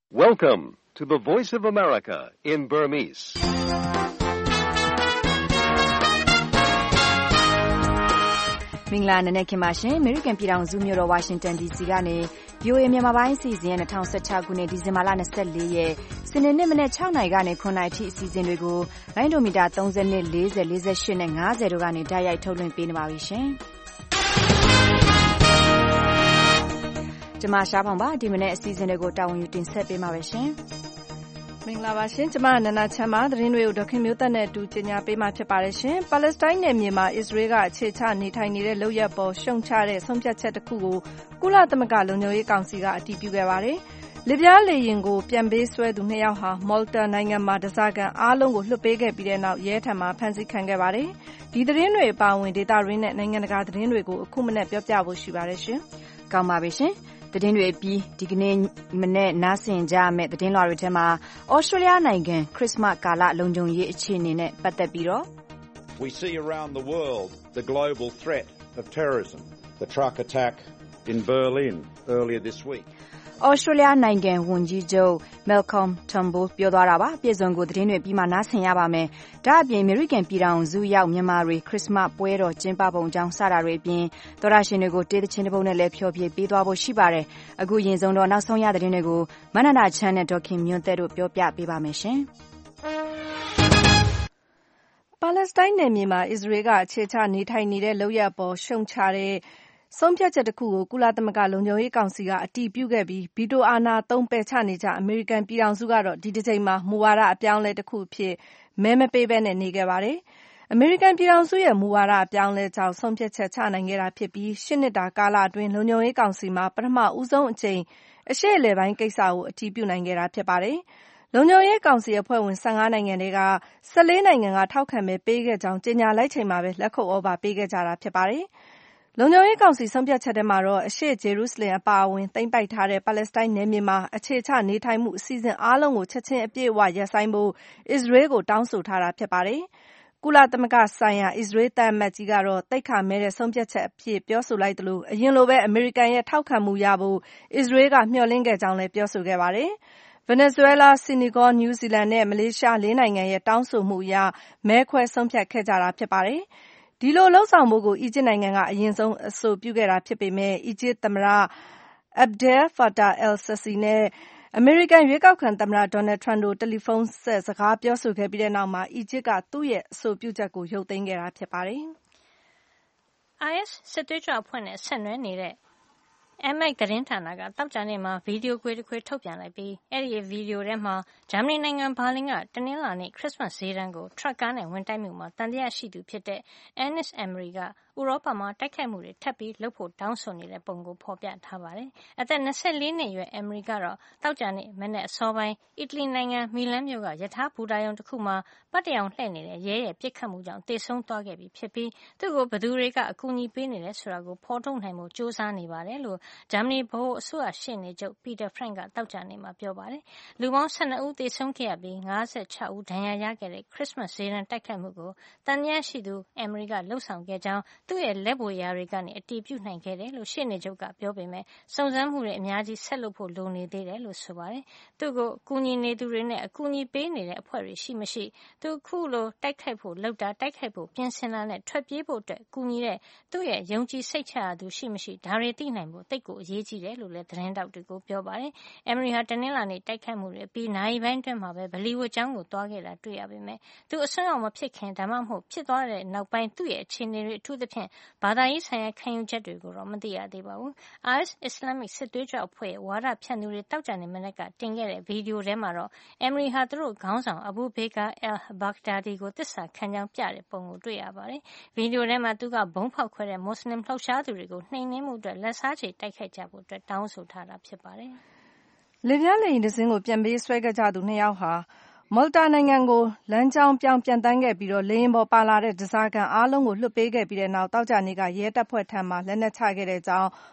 Welcome to the Voice of America in Burmese. ။မင်္ဂလာနံနက်ခင်းပါရှင်။ အမေရိကန်ပြည်ထောင်စုမြို့တော်ဝါရှင်တန် DC ကနေ VOA မြန်မာပိုင်းအစီအစဉ်2016ခုနှစ်ဒီဇင်ဘာလ24ရက်စနေနေ့မနက်6နာရီကနေ9နာရီထိအစီအစဉ်တွေကိုလိုင်းဒိုမီတာ30 40 48နဲ့50တို့ကနေတိုက်ရိုက်ထုတ်လွှင့်ပေးနေပါပြီရှင်။ကျွန်မရှားဖောင်ပါဒီမနေ့အစီအစဉ်တွေကိုတာဝန်ယူတင်ဆက်ပေးမှာပဲရှင်။မင်္ဂလာပါရှင်။ကျွန်မနန္ဒချမ်းပါသတင်းတွေကိုဒေါခင်မျိုးသက်နဲ့အတူကြေညာပေးမှာဖြစ်ပါတယ်ရှင်။ပါလက်စတိုင်းနယ်မြေမှာအစ္စရေးကအခြေချနေထိုင်နေတဲ့လုပ်ရပ်ပေါ်ရှုံချတဲ့ဆုံးဖြတ်ချက်တစ်ခုကိုကုလသမဂ္ဂလုံခြုံရေးကောင်စီကအတည်ပြုခဲ့ပါတယ်။လစ်ဗျားလေယာဉ်ကိုပြန်ပေးဆွဲသူ2ယောက်ဟာမော်လ်တာနိုင်ငံမှာဓားစာခံအားလုံးကိုလွှတ်ပေးခဲ့ပြီးတဲ့နောက်ရဲထံမှဖမ်းဆီးခံခဲ့ပါတယ်။ဒီသတင်းတွေအပါအဝင်ဒေတာရင်းနဲ့နိုင်ငံတကာသတင်းတွေကိုအခုမနေ့ပြောပြဖို့ရှိပါတယ်ရှင်။ကောင်းပါပြီရှင်။သတင်းတွေအပြီးဒီကနေ့မနေ့နားဆင်ကြမယ့်သတင်းလွှာတွေထဲမှာဩစတြေးလျနိုင်ငံခရစ်စမတ်ကာလလုံခြုံရေးအခြေအနေနဲ့ပတ်သက်ပြီးတော့ We see around the world the global threat of terrorism, the truck attack in Berlin earlier this week. ဩစတြေးလျနိုင်ငံဝန်ကြီးချုပ် Malcolm Turnbull ပြောသွားတာပါပြည်စုံကိုသတင်းတွေပြီးမှနားဆင်ရပါမယ်ဒါအပြင်အမေရိကန်ပြည်ထောင်စုရောက်မြန်မာတွေခရစ်စမတ်ပွဲတော်ကျင်းပပုံအကြောင်းစတာတွေအပြင်သောရရှင်တွေကိုတေးသချင်းတစ်ပုဒ်နဲ့လည်းဖျော်ဖြေပေးသွားဖို့ရှိပါတယ်အခုရင်ဆုံးတော့နောက်ဆုံးရသတင်းတွေကိုမနန္ဒချမ်းနဲ့ဒေါက်ခင်မြွန်းသက်တို့ပြောပြပေးပါမယ်ရှင်ပါလက်စတိုင်းနယ်မြေမှာအစ္စရေးကအခြေချနေထိုင်နေတဲ့လုပ်ရပ်ပေါ်ရှုံချတဲ့ဆုံးဖြတ်ချက်တစ်ခုကိုကုလသမဂ္ဂလုံခြုံရေးကောင်စီကအတည်ပြုခဲ့ပြီးဗီတိုအာဏာသုံးပယ်ချနေကြအမေရိကန်ပြည်ထောင်စုကတော့ဒီတစ်ချိန်မှာမူဝါဒအပြောင်းအလဲတစ်ခုအဖြစ်မဲမပေးဘဲနဲ့နေခဲ့ပါတယ်။အမေရိကန်ပြည်ထောင်စုရဲ့မူဝါဒအပြောင်းအလဲကြောင့်ဆုံးဖြတ်ချက်ချနိုင်ခဲ့တာဖြစ်ပြီး8နှစ်တာကာလအတွင်းလုံခြုံရေးကောင်စီမှာပထမဦးဆုံးအကြိမ်အရှေ့အလယ်ပိုင်းကိစ္စကိုအတည်ပြုနိုင်ခဲ့တာဖြစ်ပါတယ်။လုံခြုံရေးကောင်စီအဖွဲ့ဝင်15နိုင်ငံတွေက14နိုင်ငံကထောက်ခံမဲပေးခဲ့ကြောင်းကြေညာလိုက်ချိန်မှာပဲလက်ခုပ်ဩဘာပေးခဲ့ကြတာဖြစ်ပါတယ်။လုံခြုံရေးကောင်စီဆုံးဖြတ်ချက်ထဲမှာတော့အရှေ့ဂျေရုဆလင်အပါအဝင်သိမ်းပိုက်ထားတဲ့ပါလက်စတိုင်းနယ်မြေမှာအခြေချနေထိုင်မှုအစီအစဉ်အားလုံးကိုချက်ချင်းအပြည့်အဝရပ်ဆိုင်းဖို့အစ္စရေးကိုတောင်းဆိုထားတာဖြစ်ပါတယ်။ကုလသမဂ္ဂဆိုင်ရာအစ္စရေးသံအမတ်ကြီးကတော့သိက္ခာမဲတဲ့ဆုံးဖြတ်ချက်အဖြစ်ပြောဆိုလိုက်သလိုအရင်လိုပဲအမေရိကန်ရဲ့ထောက်ခံမှုရဖို့အစ္စရေးကမျှော်လင့်ခဲ့ကြောင်းလည်းပြောဆိုခဲ့ပါတယ်။ဗင်နီဇွဲလား၊ဆီနီဂေါ၊နယူးဇီလန်နဲ့မလေးရှား4နိုင်ငံရဲ့တောင်းဆိုမှုအရမဲခွဲဆုံးဖြတ်ခဲ့ကြတာဖြစ်ပါတယ်။ဒီလိုလှုပ်ဆောင်မှုကိုအီဂျစ်နိုင်ငံကအရင်ဆုံးအဆိုပြုခဲ့တာဖြစ်ပေမဲ့အီဂျစ်သမ္မတ Abdel Fattah el-Sisi နဲ့အမေရိကန်ရွေးကောက်ခံသမ္မတ Donald Trump တို့တယ်လီဖုန်းဆက်စကားပြောဆိုခဲ့ပြီးတဲ့နောက်မှာအီဂျစ်ကသူ့ရဲ့အဆိုပြုချက်ကိုရုပ်သိမ်းခဲ့တာဖြစ်ပါတယ်။ IS စစ်သွေးကြွအဖွဲ့နဲ့ဆက်နွယ်နေတဲ့MI သတင်းဌာနကတောက်ကြနေ့မှာဗီဒီယိုခွေတစ်ခွေထုတ်ပြန်လိုက်ပြီးအဲ့ဒီဗီဒီယိုထဲမှာဂျာမနီနိုင်ငံဘာလင်ကတနင်္လာနေ့ခရစ်စမတ်ဈေးတန်းကိုထရပ်ကားနဲ့ဝင်တိုက်မှုမှာတန်တရားရှိသူဖြစ်တဲ့ Anis Amri ကဥရောပမှာတိုက်ခိုက်မှုတွေထပ်ပြီးလုပ်ဖို့တောင်းဆိုနေတဲ့ပုံကိုဖော်ပြထားပါတယ်။အသက်24နှစ်အရွယ် Amri ကတော့တောက်ကြနေ့မနေ့အစောပိုင်းအီတလီနိုင်ငံမီလန်မြို့ကယထာဘူတာယုံတစ်ခုမှာပတ်တရောင်လှည့်နေတဲ့ရဲရဲ့ပစ်ခတ်မှုကြောင့်တေဆုံးသွားခဲ့ပြီဖြစ်ပြီးသူ့ကိုဘယ်သူတွေကအကူအညီပေးနေလဲဆိုတာကိုဖော်ထုတ်နိုင်ဖို့ကြိုးစားနေပါတယ်လို့ဂျာမနီဗဟိုအစိုးရရှေ့နေချုပ် Peter Frank ကတောက်ကြနေ့မှာပြောပါတယ်။လူပေါင်း12ဦးသေဆုံးခဲ့ရပြီး56ဦးဒဏ်ရာရခဲ့တဲ့ခရစ်စမတ်ဈေးတန်းတိုက်ခိုက်မှုကိုတန်တရားရှိသူ Amri ကလှုပ်ဆောင်ခဲ့ကြောင်းသူ့ရဲ့လက်ပွေရာတွေကနေအတည်ပြုနိုင်ခဲ့တယ်လို့ရှေ့နေချုပ်ကပြောပေမဲ့စုံစမ်းမှုတွေအများကြီးဆက်လုပ်ဖို့လိုနေသေးတယ်လို့ဆိုပါတယ်။သူ့ကိုအကူအညီနေသူတွေနဲ့အကူအညီပေးနေတဲ့အဖွဲ့တွေရှိမရှိသူခုလိုတိုက်ခိုက်ဖို့လုပ်တာတိုက်ခိုက်ဖို့ပြင်ဆင်တာနဲ့ထွက်ပြေးဖို့အတွက်ကူညီတဲ့သူ့ရဲ့ယုံကြည်စိတ်ချရသူရှိမရှိဒါတွေသိနိုင်ဖို့တိတ်ကိုအရေးကြီးတယ်လို့လည်းသတင်းတောက်တွေကိုပြောပါတယ်။ Amri ဟာတနင်္လာနေ့တိုက်ခိုက်မှုတွေပြီးနာရီပိုင်းအတွင်းမှာပဲဗလီဝတ်ကျောင်းကိုသွားခဲ့တာတွေ့ရပေမဲ့သူအစွန်းရောက်မဖြစ်ခင်ဒါမှမဟုတ်ဖြစ်သွားတဲ့နောက်ပိုင်းသူ့ရဲ့အခြေအနေတွေအထူးသဖြင့်ဘာသာရေးဆိုင်ရာခံယူချက်တွေကိုတော့မသိရသေးပါဘူး။ IS အစ္စလာမစ်စစ်သွေးကြွအဖွဲ့ဝါဒဖြန့်သူတွေတောက်ကြနေမနေ့ကတင်ခဲ့တဲ့ဗီဒီယိုထဲမှာတော့ Amri ဟာသူတို့ခေါင်းဆောင် Abu Bakr al-Baghdadi ကိုသစ္စာခံကြောင်းပြတဲ့ပုံကိုတွေ့ရပါတယ်။ဗီဒီယိုထဲမှာသူကဘုံဖောက်ခွဲတဲ့မွတ်စလင်လှုပ်ရှားသူတွေကိုနှိမ်နင်းမှုအတွက်လက်စားချေတိုက်ခိုက်ကြဖို့တောင်းဆိုထားတာဖြစ်ပါတယ်။လစ်ဗျားလေယာဉ်တစ်စင်းကိုပြန်ပေးဆွဲခဲ့ကြသူ2ယောက်ဟာမော်လ်တာနိုင်ငံကိုလမ်းကြောင်းပြောင်းပြန်တန်းခဲ့ပြီးလေယာဉ်ပေါ်ပါလာတဲ့ဓားစာခံအားလုံးကိုလွှတ်ပေးခဲ့ပြီးတဲ့နောက်သောကြာနေ့ကရဲတပ်ဖွဲ့ထံမှလက်နက်ချခဲ့တဲ့အကြောင်း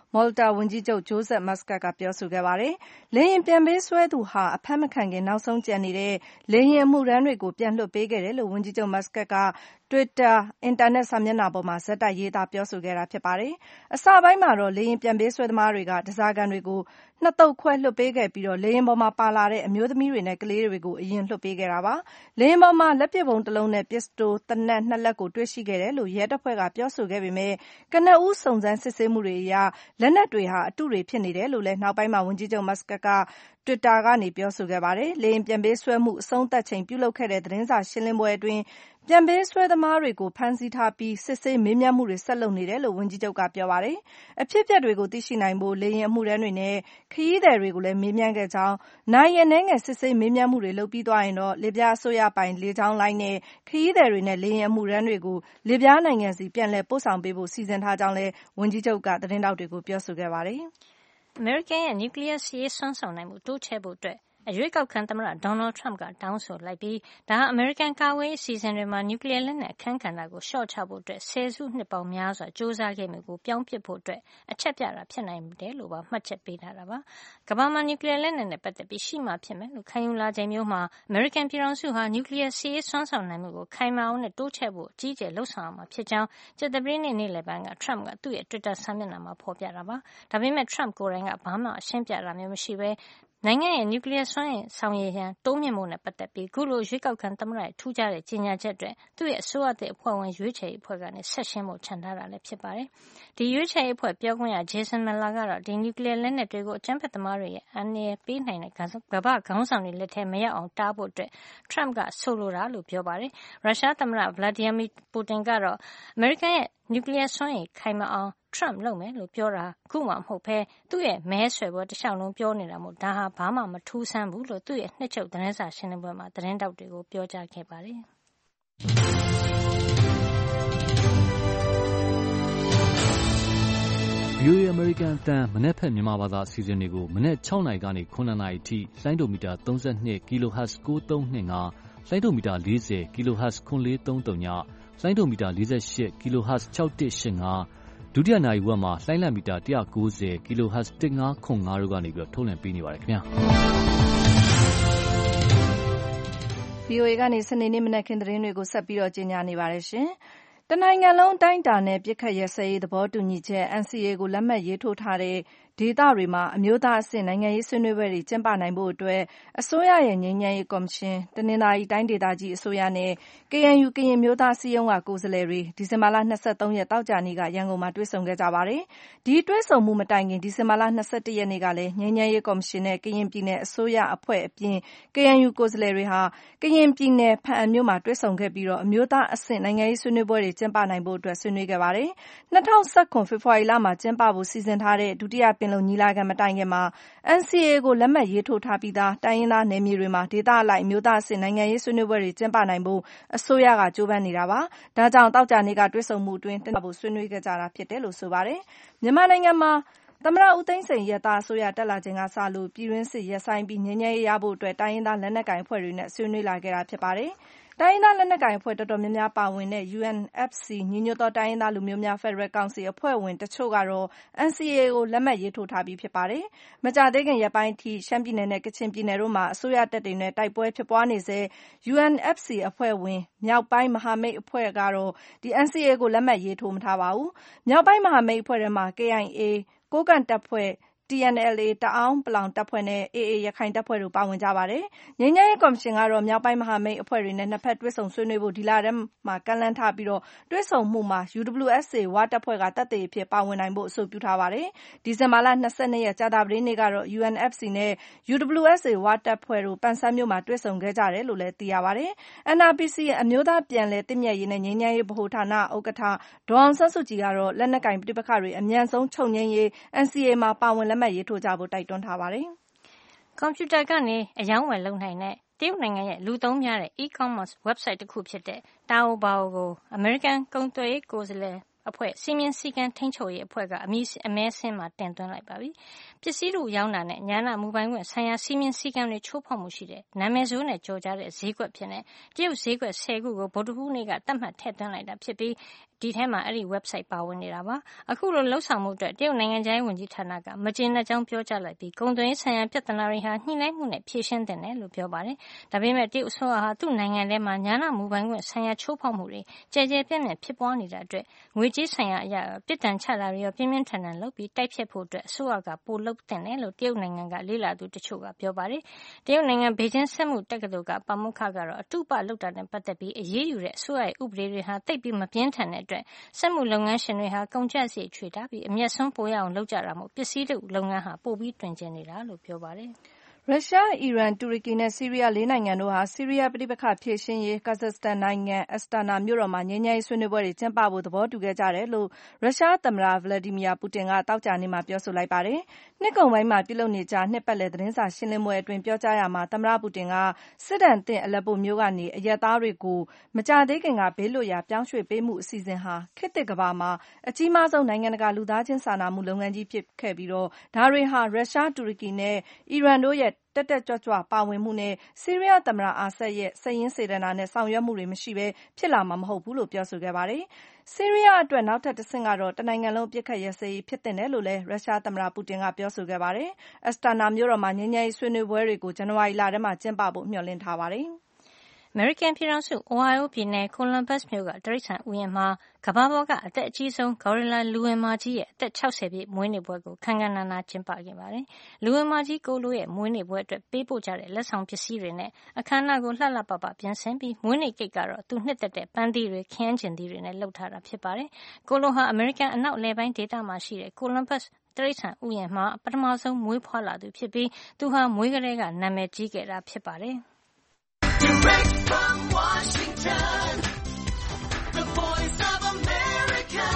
မော်လ်တာဝန်ကြီးချုပ် Joseph Muscat ကပြောဆိုခဲ့ပါတယ်။ လေယာဉ်ပြန်ပေးဆွဲသူဟာ အဖမ်းမခံခင်နောက်ဆုံးကျန်နေတဲ့လေယာဉ်အမှုထမ်းတွေကိုပြန်လွှတ်ပေးခဲ့တယ်လို့ ဝန်ကြီးချုပ် Muscat က Twitter အင်တာနက်စာမျက်နှာပေါ်မှာ ဆက်တိုက်ရေးသားပြောဆိုခဲ့တာဖြစ်ပါတယ်။ အစပိုင်းမှာတော့ လေယာဉ်ပြန်ပေးဆွဲသမားတွေက ဓားစာခံတွေကို2 သုတ်ခွဲလွှတ်ပေးခဲ့ပြီးလေယာဉ်ပေါ်မှာပါလာတဲ့အမျိုးသမီးတွေနဲ့ကလေးတွေကိုအရင်လွှတ်ပေးခဲ့တာပါ။ လေယာဉ်ပေါ်မှာလက်ပစ်ဗုံး1 လုံးနဲ့ ပစ္စတိုသေနတ်2 လက်ကိုတွေ့ရှိခဲ့တယ်လို့ရဲတပ်ဖွဲ့ကပြောဆိုခဲ့ပေမဲ့ ကနဦးစုံစမ်းစစ်ဆေးမှုတွေအရ လက်နက်တွေဟာအတုတွေဖြစ်နေတယ်လို့လည်းနောက်ပိုင်းမှာဝန်ကြီးချုပ် Muscat က Twitter ကနေပြောဆိုခဲ့ပါတယ်။ လေယာဉ်ပြန်ပေးဆွဲမှုအဆုံးသတ်ချိန်ပြုလုပ်ခဲ့တဲ့သတင်းစာရှင်းလင်းပွဲအတွင်း ပြန်ပေးဆွဲသမားတွေကိုဖမ်းဆီးထားပြီးစစ်ဆေးမေးမြန်းမှုတွေဆက်လုပ်နေတယ်လို့ဝန်ကြီးချုပ်ကပြောပါတယ်။ အဖြစ်အပျက်တွေကိုသိရှိနိုင်ဖို့လေယာဉ်အမှုထမ်းတွေနဲ့ခရီးသည်တွေကိုလည်းမေးမြန်းခဲ့ကြောင်း၊ နာရီအနည်းငယ်စစ်ဆေးမေးမြန်းမှုတွေလုပ်ပြီးသွားရင်တော့ လစ်ဗျားအစိုးရပိုင်လေကြောင်းလိုင်းနဲ့ခရီးသည်တွေနဲ့လေယာဉ်အမှုထမ်းတွေကို လစ်ဗျားနိုင်ငံဆီပြန်လည်ပို့ဆောင်ပေးဖို့စီစဉ်ထားကြောင်းလည်းဝန်ကြီးချုပ်ကသတင်းထောက်တွေကိုပြောဆိုခဲ့ပါတယ်။အမေရိကန်ရဲ့နျူကလ িয়ার စစ်ရေးစွမ်းဆောင်နိုင်မှုတိုးချဲ့ဖို့အရွေးကောက်ခံသမ္မတ Donald Trump ကတောင်းဆိုလိုက်ပြီးဒါဟာအမေရိကန်ကာကွယ်ရေးအစီအစဉ်တွေမှာနျူကလ িয়ার လက်နက်အခန်းကဏ္ဍကိုလျှော့ချဖို့ဆယ်စုနှစ်ပေါင်းများစွာကြိုးစားခဲ့မှုကိုပြောင်းပစ်ဖို့အချက်ပြတာဖြစ်နိုင်တယ်လို့ပါမှတ်ချက်ပေးထားတာပါ။ ကမ္ဘာမှာနျူကလ িয়ার လက်နက်နဲ့ပတ်သက်ပြီးရှိမှဖြစ်မယ်လို့ခံယူလာချိန်မျိုးမှာအမေရိကန်ပြည်ထောင်စုဟာနျူကလ িয়ার စစ်ရေးစွမ်းဆောင်နိုင်မှုကိုခိုင်မာအောင်နဲ့တိုးချဲ့ဖို့အကြီးအကျယ်လုပ်ဆောင်ရမှာဖြစ်ကြောင်းကြာသပတေးနေ့နေ့လည်ပိုင်းက Trump ကသူ့ရဲ့တွစ်တာစာမျက်နှာမှာဖေါ်ပြတာပါ။ ဒါပေမဲ့ Trump ကိုယ်တိုင်ကဘာမှရှင်းပြတာမျိုးမရှိပဲနိုင်ငံရဲ့နျူကလ িয়ার စွမ်းဆောင်ရည်တိုးမြှင့်ဖို့နဲ့ပတ်သက်ပြီးအခုလိုရွေးကောက်ခံသမ္မတရဲ့ထူးခြားတဲ့ကြေညာချက်အတွက်သူ့ရဲ့အစိုးရသစ်အဖွဲ့ဝင်ရွေးချယ်ရေးအဖွဲ့ကဆက်ရှင်းဖို့ချန်ထားတာဖြစ်ပါတယ်။ ဒီရွေးချယ်ရေးအဖွဲ့ပြောခွင့်ရ Jason Miller ကတော့ဒီနျူကလ িয়ার လက်နက်တွေကိုအကြမ်းဖက်သမားတွေရဲ့အန္တရာယ်ပေးနိုင်တဲ့ကမ္ဘာ့ခေါင်းဆောင်တွေလက်ထဲမရောက်အောင်တားဖို့Trump ကဆိုလိုတာလို့ပြောပါတယ်။ ရုရှားသမ္မတ Vladimir Putin ကတော့အမေရိကန်ရဲ့နျူကလ িয়ার စွမ်းရည်ခိုင်မာအောင်Trump လုပ်မယ်လို့ပြောတာအခုမှမဟုတ်ပဲသူ့ရဲ့မဲဆွယ်ပွဲတလျှောက်လုံးပြောနေတာမို့ဒါဟာဘာမှမထူးဆန်းဘူးလို့သူ့ရဲ့နှစ်ချုပ်သတင်းစာရှင်းလင်းပွဲမှာသတင်းထောက်တွေကိုပြောကြားခဲ့ပါတယ်။ VOA အမေရိကန်အသံမနက်ဖြန်မြန်မာဘာသာအစီအစဉ်တွေကိုမနက်6 နာရီကနေ9 နာရီအထိလိုင်းဒိုမီတာ32 kHz 9325လိုင်းဒိုမီတာ40 kHz 9430ညလိုင်းဒိုမီတာ48 kHz 6185ဒုတိယနာရီဝက်မှာလိုင်းလံမီတာ190 kHz 1505တို့ကနေထုတ်လွှင့်ပေးနေပါတယ်ခင်ဗျာ VOA ကနေစနေနေ့မနက်ခင်းသတင်းတွေကိုဆက်ပြီးကြေညာနေပါတယ်ရှင်။တနိုင်ငံလုံးအတိုင်းအတာနဲ့ပစ်ခတ်ရပ်စဲရေးသဘောတူညီချက် NCA ကိုလက်မှတ်ရေးထိုးထားတဲ့ဒေသတွေမှာအမျိုးသားအဆင့်နိုင်ငံရေးဆွေးနွေးပွဲတွေကျင်းပနိုင်ဖို့အတွက်အစိုးရရဲ့ငြိမ်းချမ်းရေးကော်မရှင်တနင်္သာရီတိုင်းဒေသကြီးအစိုးရနဲ့ KNU ကရင်မျိုးသားအစည်းအရုံးကကိုယ်စားလှယ်တွေဒီဇင်ဘာလ23ရက်သောကြာနေ့ကရန်ကုန်မှာတွေ့ဆုံခဲ့ကြပါတယ်။ဒီတွေ့ဆုံမှုမတိုင်ခင်ဒီဇင်ဘာလ21ရက်နေ့ကလည်းငြိမ်းချမ်းရေးကော်မရှင်နဲ့ကရင်ပြည်နယ်အစိုးရအဖွဲ့အပြင် KNU ကိုယ်စားလှယ်တွေဟာကရင်ပြည်နယ်ဖားအံမြို့မှာတွေ့ဆုံခဲ့ပြီးအမျိုးသားအဆင့်နိုင်ငံရေးဆွေးနွေးပွဲတွေကျင်းပနိုင်ဖို့အတွက်ဆွေးနွေးခဲ့ပါတယ်။2019ဖေဖော်ဝါရီလမှာကျင်းပဖို့စီစဉ်ထားတဲ့ဒုတိယပင်လုံညီလာခံမတိုင်ခင်မှာ NCA ကိုလက်မှတ်ရေးထိုးထားပြီးသားတိုင်းရင်းသားနယ်မြေတွေမှာဒေသအလိုက်အမျိုးသားအဆင့်နိုင်ငံရေးဆွေးနွေးပွဲတွေကျင်းပနိုင်ဖို့အစိုးရကကြိုးပမ်းနေတာပါ။ဒါကြောင့်သောကြာနေ့ကတွေ့ဆုံမှုအတွင်းတနင်္လာနေ့မှာဆွေးနွေးခဲ့ကြတာဖြစ်တယ်လို့ဆိုပါတယ်။မြန်မာနိုင်ငံမှာသမ္မတဦးသိန်းစိန်ရဲ့သားအစိုးရတက်လာချိန်ကစလို့ပြည်တွင်းစစ်ရပ်ဆိုင်းပြီးငြိမ်းချမ်းရေးရဖို့အတွက်တိုင်းရင်းသားလက်နက်ကိုင်အဖွဲ့တွေနဲ့ဆွေးနွေးလာခဲ့တာဖြစ်ပါတယ်။တိုင်းရင်းသားလက်နက်ကိုင်အဖွဲ့တော်တော်များများပါဝင်တဲ့ UNFC ညီညွတ်သောတိုင်းရင်းသားလူမျိုးများဖက်ဒရယ်ကောင်စီအဖွဲ့ဝင်တချို့ကတော့ NCA ကိုလက်မှတ်ရေးထိုးထားပြီးဖြစ်ပါတယ်။မကြာသေးခင်ရက်ပိုင်းအထိရှမ်းပြည်နယ်နဲ့ကချင်ပြည်နယ်တို့မှာအစိုးရတပ်တွေနဲ့တိုက်ပွဲဖြစ်ပွားနေဆဲ UNFC အဖွဲ့ဝင်မြောက်ပိုင်းမဟာမိတ်အဖွဲ့ကတော့NCA ကိုလက်မှတ်ရေးထိုးမထားပါဘူး။မြောက်ပိုင်းမဟာမိတ်အဖွဲ့ထဲမှာ KIA ကိုးကန့်တပ်ဖွဲ့TNLA တအာင်းပလောင်တပ်ဖွဲ့နဲ့ AA ရခိုင်တပ်ဖွဲ့တို့ပါဝင်ကြပါတယ်။ငြိမ်းချမ်းရေးကော်မရှင်ကတော့မြောက်ပိုင်းမဟာမိတ်အဖွဲ့တွေနဲ့နှစ်ဖက်တွေ့ဆုံဆွေးနွေးဖို့ဒီလထဲမှာကမ်းလှမ်းထားပြီးတွေ့ဆုံမှုမှာ UWSA ဝတပ်ဖွဲ့ကသက်သေအဖြစ်ပါဝင်နိုင်ဖို့အဆိုပြုထားပါတယ်။ဒီဇင်ဘာလ22ရက်ကြာသပတေးနေ့ကတော့ UNFC နဲ့ UWSA ဝတပ်ဖွဲ့တို့ပန်ဆန်းမြို့မှာတွေ့ဆုံခဲ့ကြတယ်လို့လည်းသိရပါတယ်။ NRPC အမျိုးသားပြန်လည်သင့်မြတ်ရေးနဲ့ငြိမ်းချမ်းရေးဗဟိုဌာနဥက္ကဋ္ဌဒေါ်အောင်ဆန်းစုကြည်ကတော့လက်နက်ကိုင်ပဋိပက္ခတွေအမြန်ဆုံးချုပ်ငြိမ်းရေး NCA မှာပါဝင်လက်မှတ်ရေးထိုးကြဖို့တိုက်တွန်းထားပါတယ်။ကွန်ပြူတာကနေအရောင်းအဝယ်လုပ်နိုင်တဲ့တရုတ်နိုင်ငံရဲ့လူသုံးများတဲ့ e-commerce website တခုဖြစ်တဲ့ Taobao ကိုအမေရိကန်ကုန်သွယ်ရေးကိုယ်စားလှယ်အဖွဲ့စည်းမျဉ်းစည်းကမ်းထိန်းချုပ်ရေးအဖွဲ့ကအမဲစာရင်းမှာတင်သွင်းလိုက်ပါပြီ။ပစ္စည်းတို့ရောင်းတာနဲ့ဉာဏမူပိုင်ခွင့်ဆိုင်ရာစည်းမျဉ်းစည်းကမ်းတွေချိုးဖောက်မှုရှိတဲ့နာမည်ဆိုးနဲ့ကျော်ကြားတဲ့ဈေးကွက်ဖြစ်တဲ့တရုတ်ဈေးကွက်10ခုကိုဗုဒ္ဓဟူးနေ့ကသတ်မှတ်ထည့်သွင်းလိုက်တာဖြစ်ပြီးဒီထဲမှာအဲ့ဒီ website ပါဝင်နေတာပါအခုလိုလှုပ်ဆောင်မှုအတွက်တရုတ်နိုင်ငံခြားရေးဝန်ကြီးဌာနကမကျေနပ်ကြောင်းပြောကြားလိုက်ပြီးကုန်သွယ်ရေးဆိုင်ရာပြဿနာတွေဟာညှိနှိုင်းမှုနဲ့ဖြေရှင်းသင့်တယ်လို့ပြောပါတယ်ဒါပေမဲ့တရုတ်အစိုးရဟာသူ့နိုင်ငံထဲမှာညာနာမူပိုင်ခွင့်ဆိုင်ရာချိုးဖောက်မှုတွေကြဲကြဲပြန့်ပြန့်ဖြစ်ပွားနေတာအတွက်ငွေကြေးဆိုင်ရာအရာပြစ်ဒဏ်ချတာတွေရောပြင်းပြင်းထန်ထန်လုပ်ပြီးတိုက်ဖြတ်ဖို့အတွက်အစိုးရကပိုလုပ်သင့်တယ်လို့တရုတ်နိုင်ငံကလေ့လာသူတချို့ကပြောပါတယ်တရုတ်နိုင်ငံဘေကျင်းစက်မှုတက္ကသိုလ်ကပါမောက္ခကတော့အတုပလုပ်တာနဲ့ပတ်သက်ပြီးအရေးယူတဲ့အစိုးရရဲ့ဥပဒေတွေဟာတိတ်ပြီးမပြင်းထန်တဲ့အတွက်စက်မှုလုပ်ငန်းရှင်တွေဟာကုန်ကျစရိတ်ချွေထားပြီးအမျက်ဆုံးပိုရအောင်လုပ်ကြတာမို့ပစ္စည်းတုပ်လုပ်ငန်းဟာပိုပြီးတွင်ကျယ်နေတာလို့ပြောပါတယ်ရုရှား၊အီရန်၊တူရကီနဲ့ဆီးရီးယား၄နိုင်ငံတို့ဟာဆီးရီးယားပဋိပက္ခဖြေရှင်းရေးကာဇက်စတန်နိုင်ငံအက်စတာနာမြို့တော်မှာငြိမ်းချမ်းရေးဆွေးနွေးပွဲတွေကျင်းပဖို့သဘောတူခဲ့ကြတယ်လို့ရုရှားသမ္မတဗလာဒီမီယာပူတင်ကသောကြာနေ့မှာပြောဆိုလိုက်ပါတယ်။နှစ်ကုန်ပိုင်းမှာပြုလုပ်နေကြနှစ်ပတ်လည်သတင်းစာရှင်းလင်းပွဲအတွင်းပြောကြားရာမှာသမ္မတပူတင်ကစစ်ဒဏ်သင့်အလက်ပိုမြို့ကနေအရပ်သားတွေကိုမကြာသေးခင်ကဘေးလွတ်ရာပြောင်းရွှေ့ပေးမှုအစီအစဉ်ဟာခေတ်သစ်ကမ္ဘာမှာအကြီးမားဆုံးနိုင်ငံတကာလူသားချင်းစာနာမှုလုပ်ငန်းကြီးဖြစ်ခဲ့ပြီးဒါတွေဟာရုရှား၊တူရကီနဲ့အီရန်တို့ရဲ့တက်တက်ကြွကြွပါဝင်မှုနဲ့ဆီးရီးယားသမ္မတအာဆတ်ရဲ့စိတ်ရင်းစေတနာနဲ့ဆောင်ရွက်မှုတွေမရှိဘဲဖြစ်လာမှာမဟုတ်ဘူးလို့ပြောဆိုခဲ့ပါတယ်။ဆီးရီးယားအတွက်နောက်ထပ်တဆင့်ကတော့တနိုင်ငံလုံးအပစ်အခတ်ရပ်စဲရေးဖြစ်သင့်တယ်လို့လည်းရုရှားသမ္မတပူတင်ကပြောဆိုခဲ့ပါတယ်။အက်စတာနာမြို့တော်မှာငြိမ်းချမ်းရေးဆွေးနွေးပွဲတွေကိုဇန်နဝါရီလထဲမှာကျင်းပဖို့မျှော်လင့်ထားပါတယ်။အမေရိကန်ပြည်ထောင်စုအိုဟိုင်အိုပြည်နယ်ကိုလံဘတ်စ်မြို့ကတိရစ္ဆာန်ဥယျာဉ်မှာကမ္ဘာပေါ်ကအသက်အကြီးဆုံးဂေါ်ရီလာလူဝင်မကြီးရဲ့အသက်60ပြည့်မွေးနေ့ပွဲကိုခမ်းခမ်းနားနားကျင်းပခဲ့ပါတယ်။လူဝင်မကြီးကိုလိုရဲ့မွေးနေ့ပွဲအတွက်ပေးပို့ကြတဲ့လက်ဆောင်ပစ္စည်းတွေနဲ့အခမ်းအနားကိုလှလှပပပြင်ဆင်ပြီးမွေးနေ့ကိတ်ကတော့သူနှစ်သက်တဲ့ပန်းသီးတွေခရမ်းကျင်သီးတွေနဲ့လုပ်ထားတာဖြစ်ပါတယ်။ကိုလိုဟာအမေရိကန်အနောက်အလယ်ပိုင်းဒေသမှာရှိတဲ့ကိုလံဘတ်စ်တိရစ္ဆာန်ဥယျာဉ်မှာပထမဆုံးမွေးဖွားလာသူဖြစ်ပြီးသူဟာမွေးကလေးကနာမည်ကြီးခဲ့တာဖြစ်ပါတယ်။ Direct from Washington, the Voice of America,